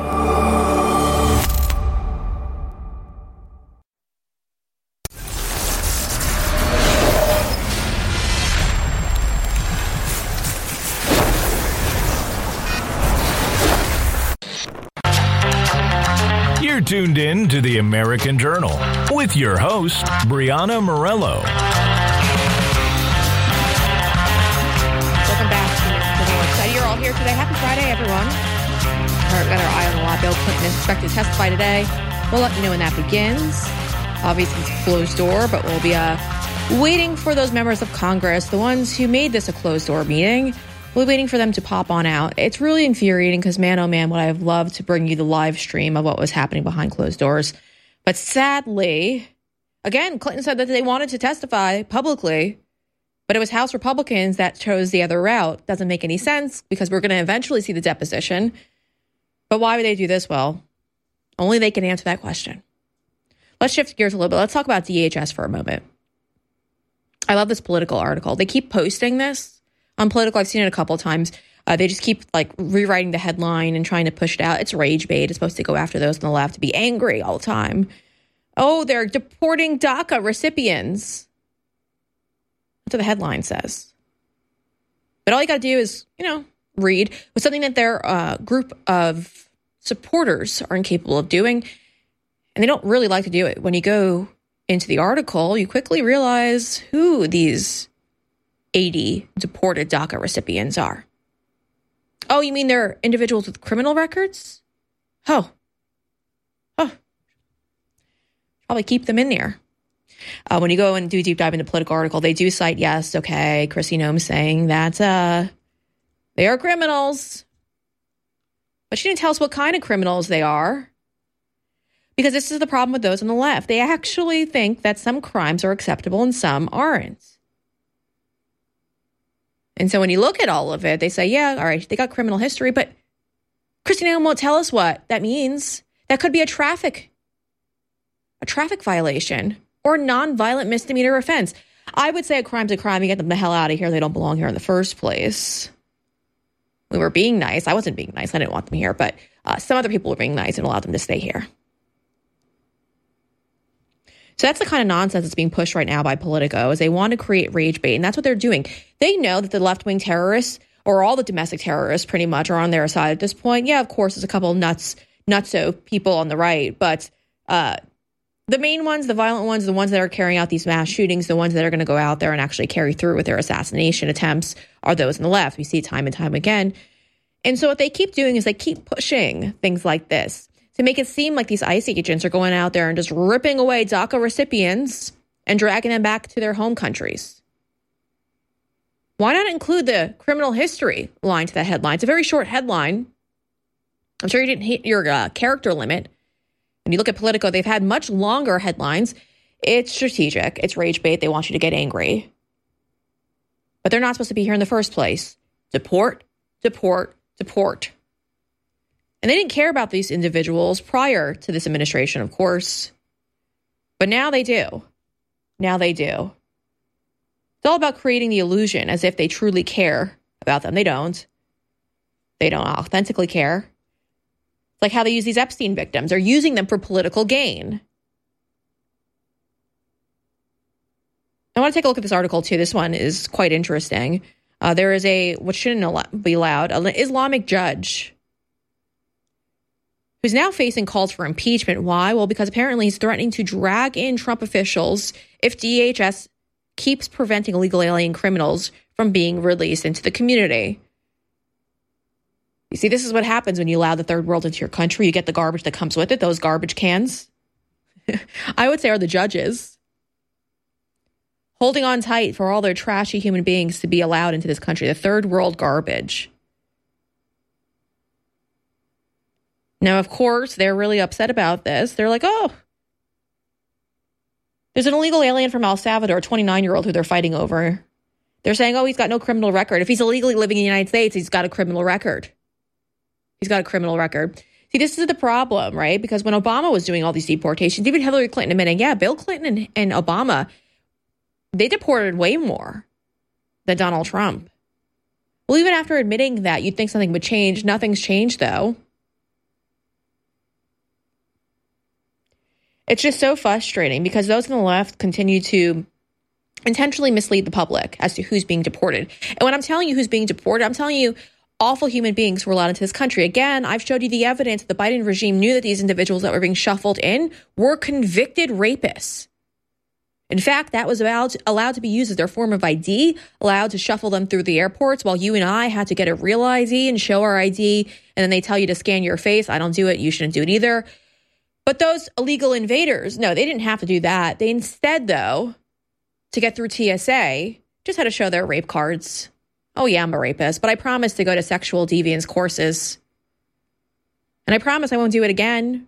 have. You're tuned in to the American Journal with your host, Brianna Morello. Welcome back to the Journal. Excited you're all here today. Happy Friday, everyone. We've got our eye on the law. Bill Clinton is expected to testify today. We'll let you know when that begins. Obviously, it's a closed door, but we'll be uh, waiting for those members of Congress, the ones who made this a closed door meeting. We'll be waiting for them to pop on out. It's really infuriating because, man, oh, man, would I have loved to bring you the live stream of what was happening behind closed doors. But sadly, again, Clinton said that they wanted to testify publicly, but it was House Republicans that chose the other route. Doesn't make any sense because we're going to eventually see the deposition. But why would they do this? Well, only they can answer that question. Let's shift gears a little bit. Let's talk about D H S for a moment. I love this Political article. They keep posting this on Political. I've seen it a couple of times. Uh, they just keep like rewriting the headline and trying to push it out. It's rage bait. It's supposed to go after those on the left to be angry all the time. Oh, they're deporting DACA recipients. That's what the headline says. But all you got to do is, you know, read with something that their uh, group of supporters are incapable of doing. And they don't really like to do it. When you go into the article, you quickly realize who these eighty deported DACA recipients are. Oh, you mean they're individuals with criminal records? Oh. Oh. Probably keep them in there. Uh, when you go and do a deep dive into the Political article, they do cite, yes, okay, Kristi Noem saying that uh, they are criminals. But she didn't tell us what kind of criminals they are. Because this is the problem with those on the left. They actually think that some crimes are acceptable and some aren't. And so when you look at all of it, they say, yeah, all right, they got criminal history, but Kristi Noem won't tell us what that means. That could be a traffic, a traffic violation or nonviolent misdemeanor offense. I would say a crime's a crime. You get them the hell out of here. They don't belong here in the first place. We were being nice. I wasn't being nice. I didn't want them here, but uh, some other people were being nice and allowed them to stay here. So that's the kind of nonsense that's being pushed right now by Politico, is they want to create rage bait, and that's what they're doing. They know that the left-wing terrorists, or all the domestic terrorists pretty much, are on their side at this point. Yeah, of course, there's a couple of nuts, nutso people on the right, but uh, the main ones, the violent ones, the ones that are carrying out these mass shootings, the ones that are going to go out there and actually carry through with their assassination attempts are those on the left. We see it time and time again. And so what they keep doing is they keep pushing things like this to make it seem like these ICE agents are going out there and just ripping away DACA recipients and dragging them back to their home countries. Why not include the criminal history line to that headline? It's a very short headline. I'm sure you didn't hit your uh, character limit. When you look at Politico, they've had much longer headlines. It's strategic. It's rage bait. They want you to get angry. But they're not supposed to be here in the first place. Deport, deport, deport. And they didn't care about these individuals prior to this administration, of course. But now they do. Now they do. It's all about creating the illusion as if they truly care about them. They don't. They don't authentically care. It's like how they use these Epstein victims. They're using them for political gain. I want to take a look at this article, too. This one is quite interesting. Uh, there is a, what shouldn't be allowed, an Islamic judge who's now facing calls for impeachment. Why? Well, because apparently he's threatening to drag in Trump officials if D H S keeps preventing illegal alien criminals from being released into the community. You see, this is what happens when you allow the third world into your country. You get the garbage that comes with it, those garbage cans. I would say are the judges. Holding on tight for all their trashy human beings to be allowed into this country, the third world garbage. Now, of course, they're really upset about this. They're like, oh, there's an illegal alien from El Salvador, a twenty-nine-year-old who they're fighting over. They're saying, oh, he's got no criminal record. If he's illegally living in the United States, he's got a criminal record. He's got a criminal record. See, this is the problem, right? Because when Obama was doing all these deportations, even Hillary Clinton admitting, yeah, Bill Clinton and, and Obama, they deported way more than Donald Trump. Well, even after admitting that, you'd think something would change. Nothing's changed, though. It's just so frustrating because those on the left continue to intentionally mislead the public as to who's being deported. And when I'm telling you who's being deported, I'm telling you awful human beings who were allowed into this country. Again, I've showed you the evidence. The Biden regime knew that these individuals that were being shuffled in were convicted rapists. In fact, that was allowed to, allowed to be used as their form of I D, allowed to shuffle them through the airports while you and I had to get a real I D and show our I D. And then they tell you to scan your face. I don't do it. You shouldn't do it either. But those illegal invaders, no, they didn't have to do that. They instead, though, to get through T S A, just had to show their rape cards. Oh, yeah, I'm a rapist, but I promise to go to sexual deviance courses. And I promise I won't do it again.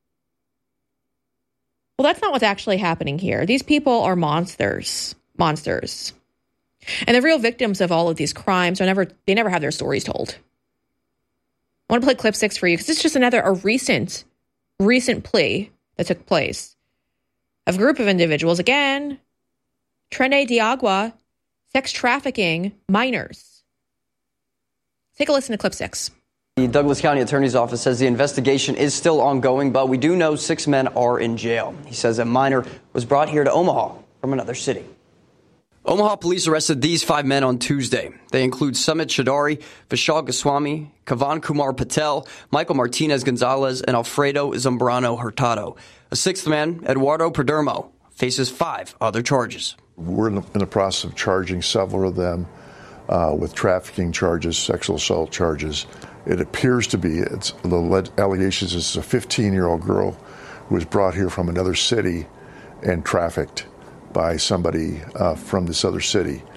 Well, that's not what's actually happening here. These people are monsters, monsters. And the real victims of all of these crimes are never, they never have their stories told. I want to play clip six for you because it's just another, a recent recent plea that took place of a group of individuals, again, Trinidad de Agua, sex trafficking minors. Take a listen to clip six. The Douglas County Attorney's Office says the investigation is still ongoing, but we do know six men are in jail. He says a minor was brought here to Omaha from another city. Omaha police arrested these five men on Tuesday. They include Sumit Chowdhury, Vishal Goswami, Kavan Kumar Patel, Michael Martinez Gonzalez, and Alfredo Zambrano Hurtado. A sixth man, Eduardo Perdermo, faces five other charges. We're in the, in the process of charging several of them uh, with trafficking charges, sexual assault charges. It appears to be, it's, the allegations is a fifteen-year-old girl who was brought here from another city and trafficked by somebody uh, from this other city.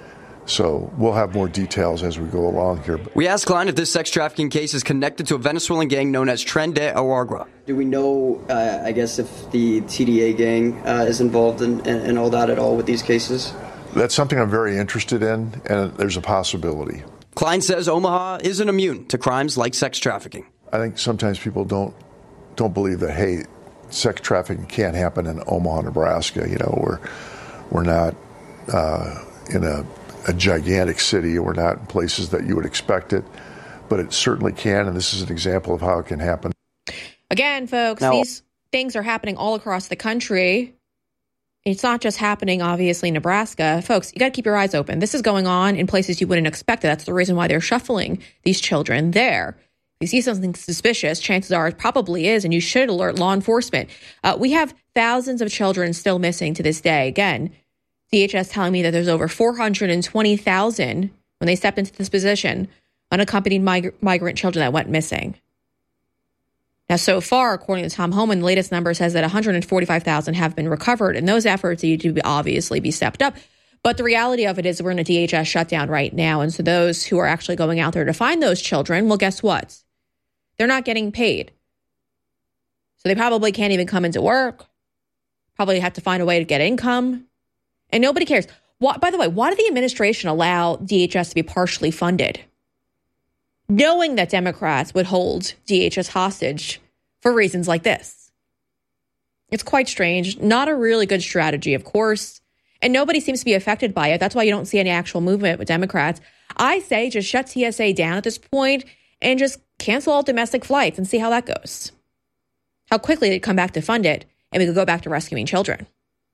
So we'll have more details as we go along here. We asked Klein if this sex trafficking case is connected to a Venezuelan gang known as Tren de Aragua. Do we know, uh, I guess, if the T D A gang uh, is involved in, in, in all that at all with these cases? That's something I'm very interested in, and there's a possibility. Klein says Omaha isn't immune to crimes like sex trafficking. I think sometimes people don't don't believe that, hey, sex trafficking can't happen in Omaha, Nebraska. You know, we're, we're not uh, in a a gigantic city. We're not in places that you would expect it, but it certainly can, and this is an example of how it can happen. Again, folks, now, these things are happening all across the country. It's not just happening, obviously, in Nebraska. Folks, you got to keep your eyes open. This is going on in places you wouldn't expect it. That's the reason why they're shuffling these children there. If you see something suspicious, chances are it probably is, and you should alert law enforcement. Uh, we have thousands of children still missing to this day. Again, D H S telling me that there's over four hundred twenty thousand when they stepped into this position, unaccompanied mig- migrant children that went missing. Now, so far, according to Tom Homan, the latest number says that one hundred forty-five thousand have been recovered, and those efforts need to be obviously be stepped up. But the reality of it is we're in a D H S shutdown right now, and so those who are actually going out there to find those children, well, guess what? They're not getting paid. So they probably can't even come into work, probably have to find a way to get income. And nobody cares. Why, by the way, why did the administration allow D H S to be partially funded? Knowing that Democrats would hold D H S hostage for reasons like this. It's quite strange. Not a really good strategy, of course. And nobody seems to be affected by it. That's why you don't see any actual movement with Democrats. I say just shut T S A down at this point and just cancel all domestic flights and see how that goes. How quickly they'd come back to fund it, and we could go back to rescuing children.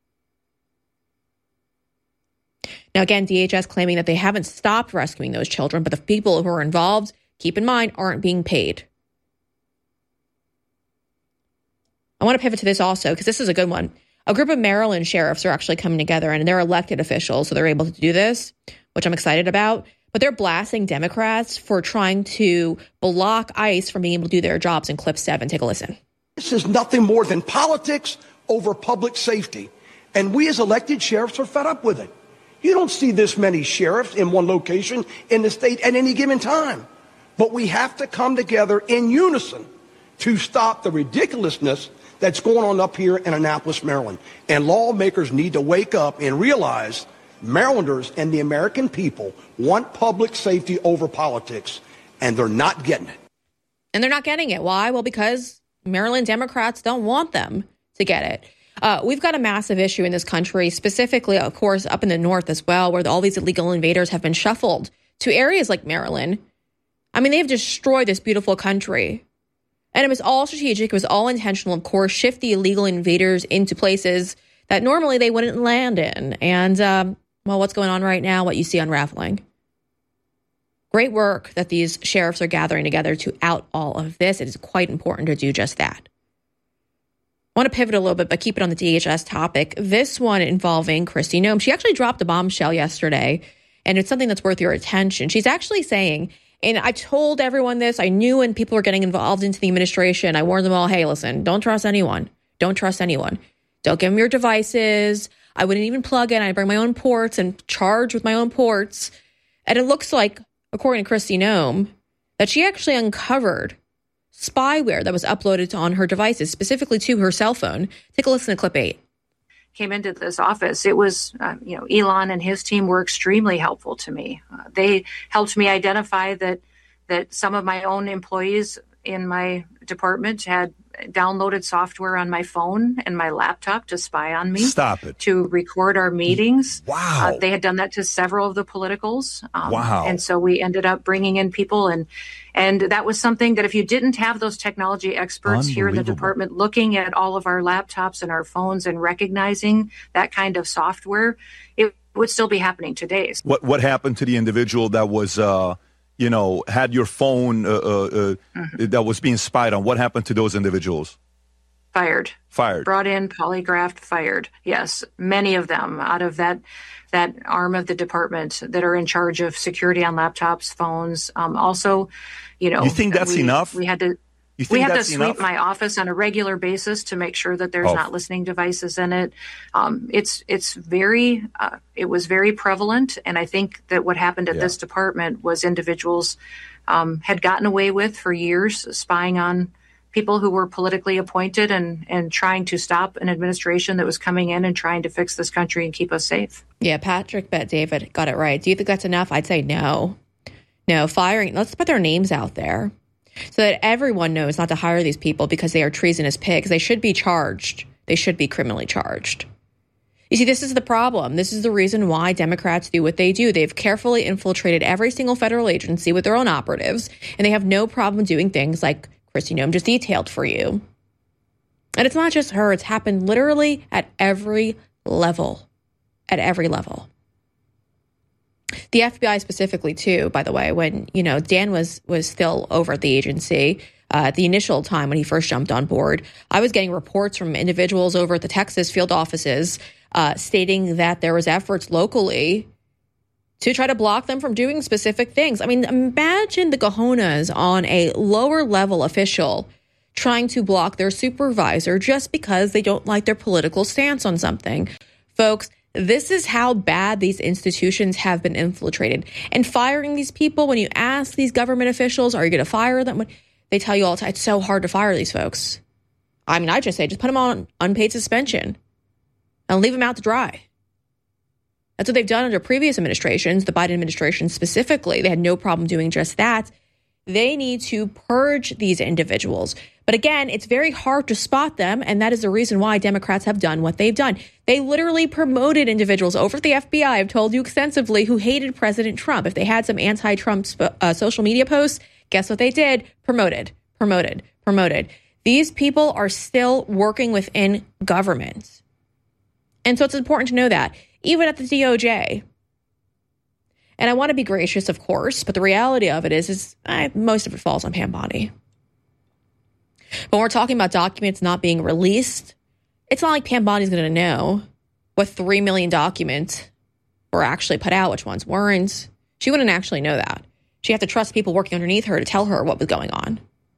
Now, again, D H S claiming that they haven't stopped rescuing those children, but the people who are involved, keep in mind, aren't being paid. I want to pivot to this also, because this is a good one. A group of Maryland sheriffs are actually coming together, and they're elected officials, so they're able to do this, which I'm excited about. But they're blasting Democrats for trying to block ICE from being able to do their jobs in clip seven. Take a listen. This is nothing more than politics over public safety. And we as elected sheriffs are fed up with it. You don't see this many sheriffs in one location in the state at any given time. But we have to come together in unison to stop the ridiculousness that's going on up here in Annapolis, Maryland. And lawmakers need to wake up and realize Marylanders and the American people want public safety over politics, and they're not getting it. And they're not getting it. Why? Well, because Maryland Democrats don't want them to get it. Uh, we've got a massive issue in this country, specifically, of course, up in the north as well, where all these illegal invaders have been shuffled to areas like Maryland. I mean, they've destroyed this beautiful country. And it was all strategic. It was all intentional, of course, shift the illegal invaders into places that normally they wouldn't land in. And, um, well, what's going on right now, what you see unraveling. Great work that these sheriffs are gathering together to out all of this. It is quite important to do just that. I want to pivot a little bit, but keep it on the D H S topic. This one involving Kristi Noem. She actually dropped a bombshell yesterday, and it's something that's worth your attention. She's actually saying, and I told everyone this, I knew when people were getting involved into the administration, I warned them all, hey, listen, don't trust anyone. Don't trust anyone. Don't give them your devices. I wouldn't even plug in. I'd bring my own ports and charge with my own ports. And it looks like, according to Kristi Noem, that she actually uncovered spyware that was uploaded to, on her devices, specifically to her cell phone. Take a listen to clip eight. Came into this office, it was, uh, you know, Elon and his team were extremely helpful to me. Uh, they helped me identify that that some of my own employees in my department had downloaded software on my phone and my laptop to spy on me. Stop it. To record our meetings. Wow. Uh, they had done that to several of the politicals. Um, wow. And so we ended up bringing in people, and and that was something that if you didn't have those technology experts here in the department looking at all of our laptops and our phones and recognizing that kind of software, it would still be happening today. What what happened to the individual that was, uh, you know, had your phone uh, uh, mm-hmm. that was being spied on? What happened to those individuals? Fired. Fired. Brought in, polygraphed, fired. Yes, many of them out of that that arm of the department that are in charge of security on laptops, phones. Um, also, you know, you think that's we, enough? We had to. You think we have that's to sweep enough? my office on a regular basis to make sure that there's Oh. not listening devices in it. Um, it's it's very uh, it was very prevalent, and I think that what happened at Yeah. this department was individuals um, had gotten away with for years spying on people who were politically appointed and and trying to stop an administration that was coming in and trying to fix this country and keep us safe. Yeah, Patrick Bet David got it right. Do you think that's enough? I'd say no. No, firing, let's put their names out there so that everyone knows not to hire these people because they are treasonous pigs. They should be charged. They should be criminally charged. You see, this is the problem. This is the reason why Democrats do what they do. They've carefully infiltrated every single federal agency with their own operatives, and they have no problem doing things like Kristi Noem just detailed for you. And it's not just her. It's happened literally at every level. At every level. The F B I specifically, too, by the way, when, you know, Dan was was still over at the agency uh, at the initial time when he first jumped on board, I was getting reports from individuals over at the Texas field offices uh, stating that there was efforts locally to try to block them from doing specific things. I mean, imagine the cojones on a lower level official trying to block their supervisor just because they don't like their political stance on something. Folks, this is how bad these institutions have been infiltrated. And firing these people, when you ask these government officials, are you going to fire them? They tell you all the time, it's so hard to fire these folks. I mean, I just say, just put them on unpaid suspension and leave them out to dry. That's what they've done under previous administrations, the Biden administration specifically. They had no problem doing just that. They need to purge these individuals. But again, it's very hard to spot them, and that is the reason why Democrats have done what they've done. They literally promoted individuals over at the F B I, I've told you extensively, who hated President Trump. If they had some anti-Trump uh, social media posts, guess what they did? Promoted, promoted, promoted. These people are still working within government. And so it's important to know that, even at the D O J. And I want to be gracious, of course, but the reality of it is, is I, most of it falls on Pam Bondi. But when we're talking about documents not being released, it's not like Pam Bondi's going to know what three million documents were actually put out, which ones weren't. She wouldn't actually know that. She'd have to trust people working underneath her to tell her what was going on.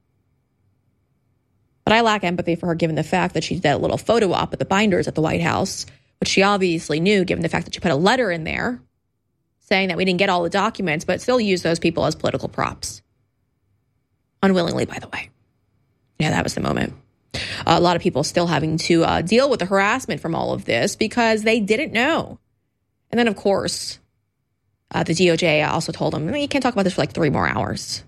But I lack empathy for her, given the fact that she did that little photo op at the binders at the White House, which she obviously knew, given the fact that she put a letter in there saying that we didn't get all the documents, but still used those people as political props. Unwillingly, by the way. Yeah, that was the moment. Uh, a lot of people still having to uh, deal with the harassment from all of this because they didn't know. And then, of course, uh, the D O J also told them, you can't talk about this for like three more hours.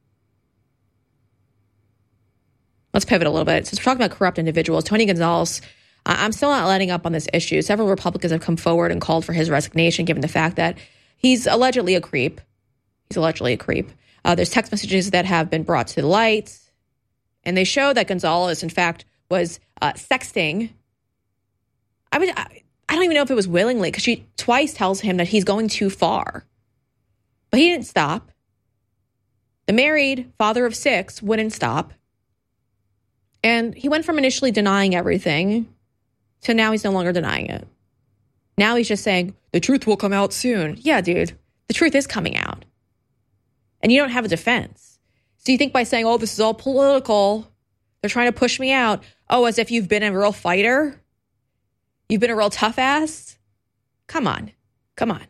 Let's pivot a little bit. Since we're talking about corrupt individuals, Tony Gonzalez, I'm still not letting up on this issue. Several Republicans have come forward and called for his resignation, given the fact that he's allegedly a creep. He's allegedly a creep. Uh, there's text messages that have been brought to the light, and they show that Gonzalez, in fact, was uh, sexting. I would, I, I don't even know if it was willingly, because she twice tells him that he's going too far. But he didn't stop. The married father of six wouldn't stop. And he went from initially denying everything to now he's no longer denying it. Now he's just saying, the truth will come out soon. Yeah, dude, the truth is coming out. And you don't have a defense. So you think by saying, oh, this is all political, they're trying to push me out. Oh, as if you've been a real fighter? You've been a real tough ass? Come on. Come on.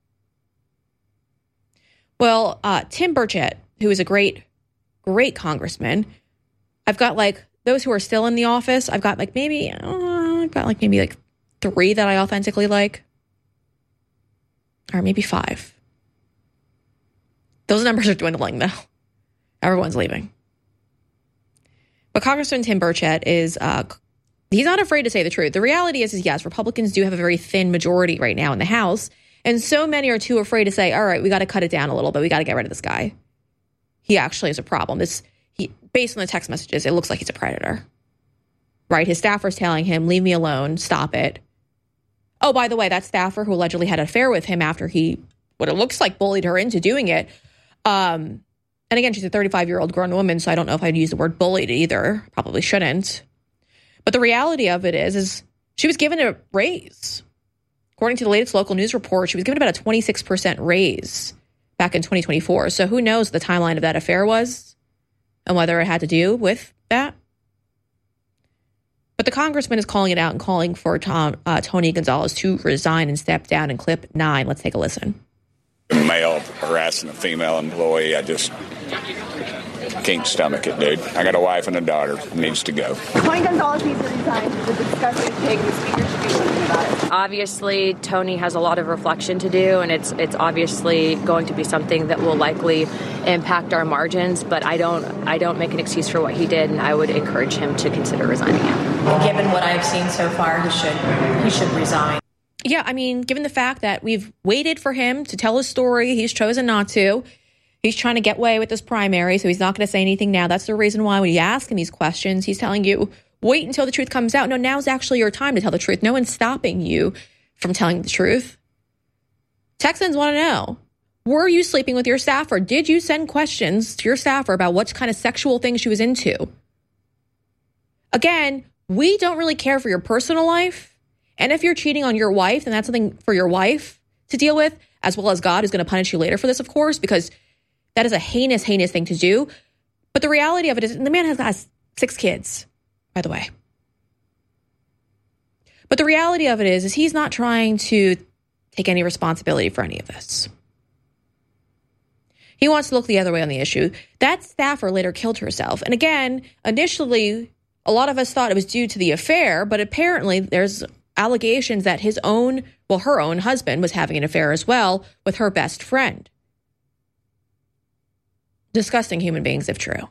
Well, uh, Tim Burchett, who is a great, great congressman, I've got like those who are still in the office. I've got like maybe, uh, I've got like maybe like three that I authentically like. Or maybe five. Those numbers are dwindling though. Everyone's leaving. But Congressman Tim Burchett is, uh, he's not afraid to say the truth. The reality is, is, yes, Republicans do have a very thin majority right now in the House. And so many are too afraid to say, all right, we got to cut it down a little bit. We got to get rid of this guy. He actually is a problem. This, he, based on the text messages, it looks like he's a predator. Right? His staffer's telling him, leave me alone. Stop it. Oh, by the way, that staffer who allegedly had an affair with him after he, what it looks like, bullied her into doing it. Um, and again, she's a thirty-five-year-old grown woman, so I don't know if I'd use the word bullied either. Probably shouldn't. But the reality of it is, is she was given a raise. According to the latest local news report, she was given about a twenty-six percent raise back in twenty twenty-four. So who knows what the timeline of that affair was? and whether it had to do with that. But the congressman is calling it out and calling for Tom, uh, Tony Gonzalez to resign and step down in clip nine. Let's take a listen. Male harassing a female employee, I just can't stomach it, dude. I got a wife and a daughter. It needs to go. Tony Gonzalez needs to resign. The discussion is big. The speaker should be thinking about it. Obviously, Tony has a lot of reflection to do, and it's it's obviously going to be something that will likely impact our margins. But I don't I don't make an excuse for what he did, and I would encourage him to consider resigning. Given what I've seen so far, he should he should resign. Yeah, I mean, given the fact that we've waited for him to tell his story, he's chosen not to. He's trying to get away with this primary, so he's not going to say anything now. That's the reason why when you ask him these questions, he's telling you, wait until the truth comes out. No, now's actually your time to tell the truth. No one's stopping you from telling the truth. Texans want to know, were you sleeping with your staffer? Did you send questions to your staffer about what kind of sexual things she was into? Again, we don't really care for your personal life. And if you're cheating on your wife, then that's something for your wife to deal with, as well as God is going to punish you later for this, of course, because that is a heinous, heinous thing to do. But the reality of it is the man has got six kids, by the way. But the reality of it is, is he's not trying to take any responsibility for any of this. He wants to look the other way on the issue. That staffer later killed herself. And again, initially, a lot of us thought it was due to the affair, but apparently there's allegations that his own, well, her own husband was having an affair as well with her best friend. Disgusting human beings, if true.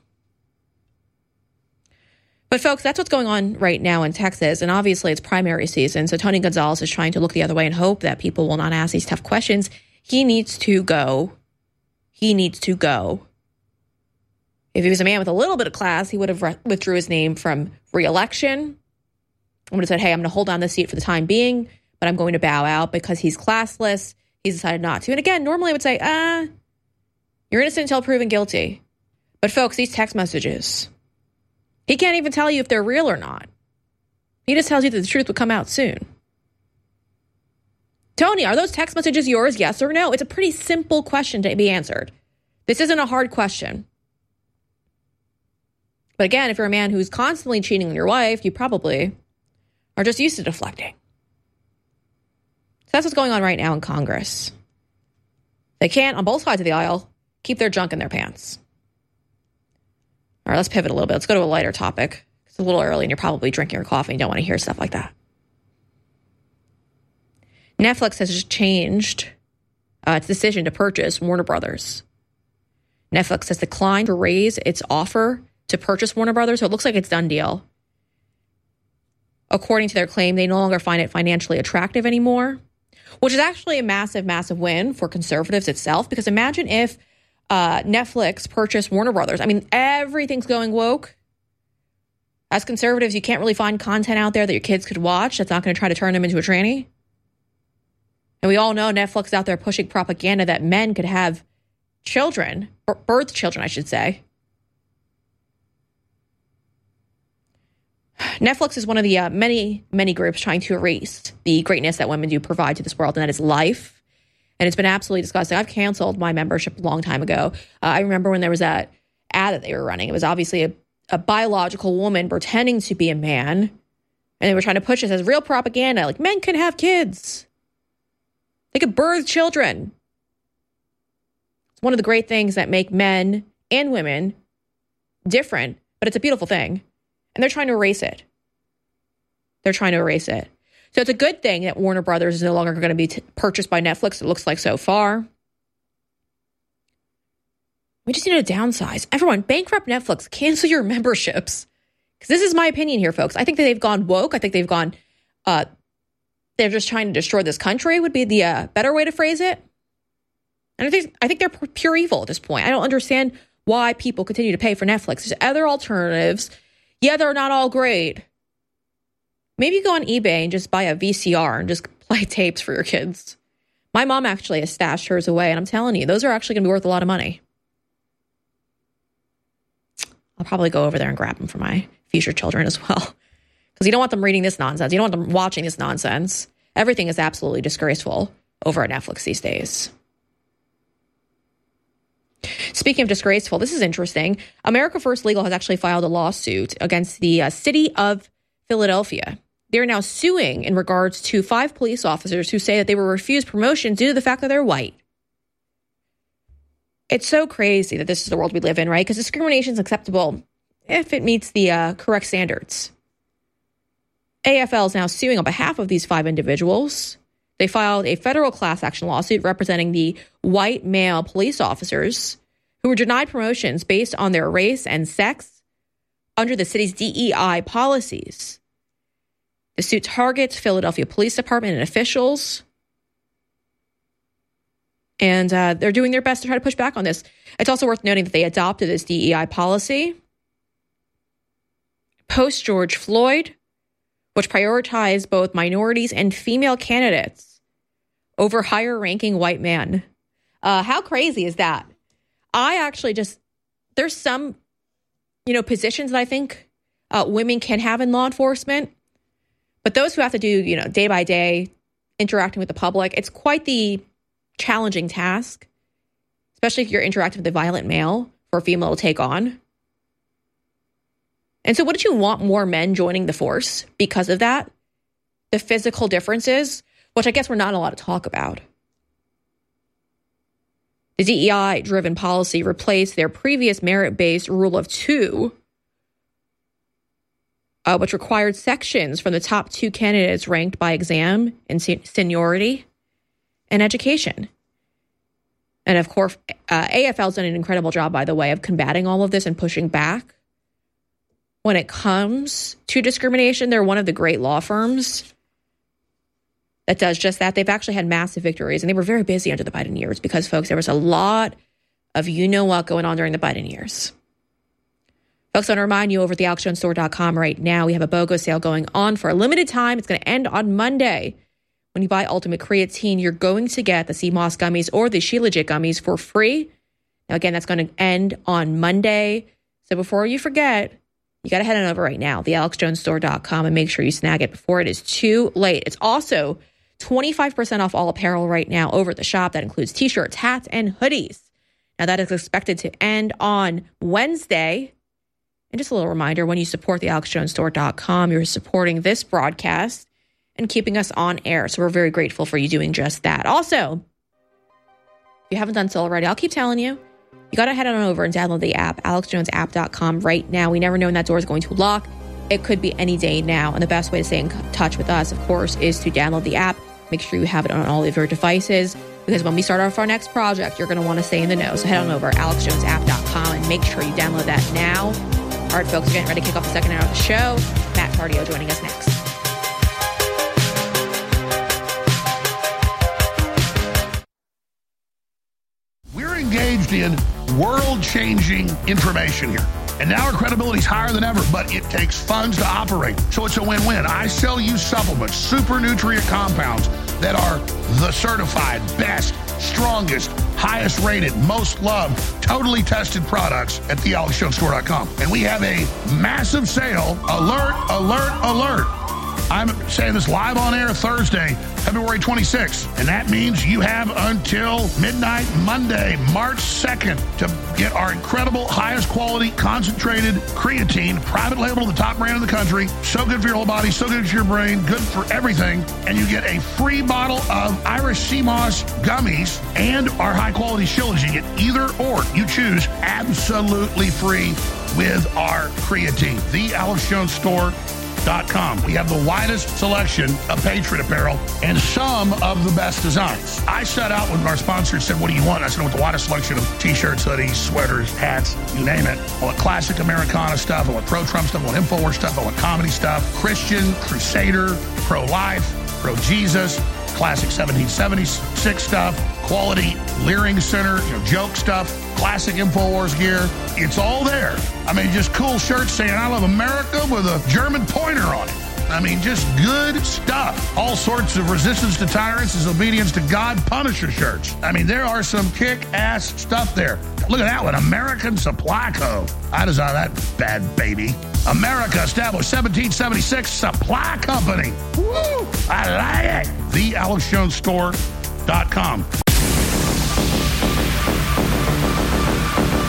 But folks, that's what's going on right now in Texas. And obviously it's primary season. So Tony Gonzalez is trying to look the other way and hope that people will not ask these tough questions. He needs to go. He needs to go. If he was a man with a little bit of class, he would have re- withdrew his name from re-election. I would have said, hey, I'm going to hold on this seat for the time being, but I'm going to bow out because he's classless. He's decided not to. And again, normally I would say, ah, you're innocent until proven guilty. But folks, these text messages, he can't even tell you if they're real or not. He just tells you that the truth will come out soon. Tony, are those text messages yours? Yes or no? It's a pretty simple question to be answered. This isn't a hard question. But again, if you're a man who's constantly cheating on your wife, you probably are just used to deflecting. So that's what's going on right now in Congress. They can't, on both sides of the aisle, keep their junk in their pants. All right, let's pivot a little bit. Let's go to a lighter topic. It's a little early and you're probably drinking your coffee and don't want to hear stuff like that. Netflix has just changed uh, its decision to purchase Warner Brothers. Netflix has declined to raise its offer to purchase Warner Brothers, so it looks like it's a done deal. According to their claim, they no longer find it financially attractive anymore, which is actually a massive, massive win for conservatives itself, because imagine if uh, Netflix purchased Warner Brothers. I mean, everything's going woke. As conservatives, you can't really find content out there that your kids could watch that's not going to try to turn them into a tranny. And we all know Netflix is out there pushing propaganda that men could have children, or birth children, I should say. Netflix is one of the uh, many, many groups trying to erase the greatness that women do provide to this world, and that is life. And it's been absolutely disgusting. I've canceled my membership a long time ago. Uh, I remember when there was that ad that they were running. It was obviously a, a biological woman pretending to be a man. And they were trying to push this as real propaganda. Like, men can have kids. They could birth children. It's one of the great things that make men and women different, but it's a beautiful thing. And they're trying to erase it. They're trying to erase it. So it's a good thing that Warner Brothers is no longer going to be t- purchased by Netflix. It looks like so far. We just need to downsize. Everyone, bankrupt Netflix. Cancel your memberships. Because this is my opinion here, folks. I think that they've gone woke. I think they've gone, uh, they're just trying to destroy this country would be the uh, better way to phrase it. And I think, I think they're pure evil at this point. I don't understand why people continue to pay for Netflix. There's other alternatives. Yeah, they're not all great. Maybe go on eBay and just buy a V C R and just play tapes for your kids. My mom actually has stashed hers away, and I'm telling you, those are actually going to be worth a lot of money. I'll probably go over there and grab them for my future children as well. Because you don't want them reading this nonsense. You don't want them watching this nonsense. Everything is absolutely disgraceful over at Netflix these days. Speaking Speaking of disgraceful, this is interesting. America First Legal has actually filed a lawsuit against the uh, city of Philadelphia. They're now suing in regards to five police officers who say that they were refused promotions due to the fact that they're white. It's so crazy that this is the world we live in, right? Because discrimination is acceptable if it meets the uh, correct standards. A F L is now suing on behalf of these five individuals. They filed a federal class action lawsuit representing the white male police officers who were denied promotions based on their race and sex under the city's D E I policies. The suit targets Philadelphia Police Department and officials, and uh, they're doing their best to try to push back on this. It's also worth noting that they adopted this D E I policy post-George Floyd, which prioritized both minorities and female candidates over higher-ranking white men. Uh, how crazy is that? I actually just, there's some, you know, positions that I think uh, women can have in law enforcement, but those who have to do, you know, day by day, interacting with the public, it's quite the challenging task, especially if you're interacting with a violent male for a female to take on. And so wouldn't you want more men joining the force because of that? The physical differences, which I guess we're not allowed to talk about. The D E I-driven policy replaced their previous merit-based rule of two, uh, which required sections from the top two candidates ranked by exam and seniority and education. And of course, uh, A F L's done an incredible job, by the way, of combating all of this and pushing back. When it comes to discrimination, they're one of the great law firms that does just that. They've actually had massive victories, and they were very busy under the Biden years because, folks, there was a lot of you-know-what going on during the Biden years. Folks, I want to remind you over at the alex jones store dot com right now, we have a BOGO sale going on for a limited time. It's going to end on Monday. When you buy Ultimate Creatine, you're going to get the Sea Moss gummies or the She Legit gummies for free. Now, again, that's going to end on Monday. So before you forget, you got to head on over right now, the alex jones store dot com, and make sure you snag it before it is too late. It's also twenty-five percent off all apparel right now over at the shop. That includes t-shirts, hats, and hoodies. Now, that is expected to end on Wednesday. And just a little reminder, when you support the alex jones store dot com, you're supporting this broadcast and keeping us on air. So we're very grateful for you doing just that. Also, if you haven't done so already, I'll keep telling you, you got to head on over and download the app, alex jones app dot com right now. We never know when that door is going to lock. It could be any day now. And the best way to stay in touch with us, of course, is to download the app. Make sure you have it on all of your devices, because when we start off our next project, you're going to want to stay in the know. So head on over, alex jones app dot com, and make sure you download that now. All right, folks, we're getting ready to kick off the second hour of the show. Matt Cardio joining us next. We're engaged in world-changing information here. And now our credibility is higher than ever, but it takes funds to operate. So it's a win-win. I sell you supplements, super nutrient compounds that are the certified best, strongest, highest rated, most loved, totally tested products at the alex jones store dot com. And we have a massive sale. Alert, alert, alert. I'm saying this live on air Thursday, February twenty-sixth. And that means you have until midnight Monday, March second, to get our incredible, highest quality, concentrated creatine, private label, the top brand in the country. So good for your whole body, so good for your brain, good for everything. And you get a free bottle of Irish Sea Moss gummies and our high-quality Shilajit. You get either or. You choose, absolutely free with our creatine. The alex jones store dot com. We have the widest selection of Patriot apparel and some of the best designs. I set out when our sponsor said, what do you want? I said, I want the widest selection of t-shirts, hoodies, sweaters, hats, you name it. I want classic Americana stuff. I want pro-Trump stuff. I want InfoWars stuff. I want comedy stuff. Christian, Crusader, pro-life, pro-Jesus, classic seventeen seventy-six stuff, quality Leering Center, you know, joke stuff, classic InfoWars gear. It's all there. I mean, just cool shirts saying, I love America with a German pointer on it. I mean, just good stuff. All sorts of resistance to tyrants is obedience to God Punisher shirts. I mean, there are some kick-ass stuff there. Look at that one, American Supply Co. I designed that bad baby. America established seventeen seventy-six Supply Company. Woo! I like it. the alex jones store dot com.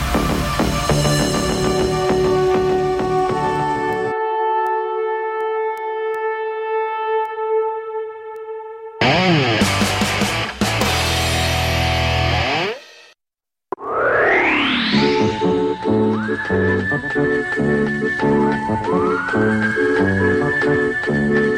Thank you.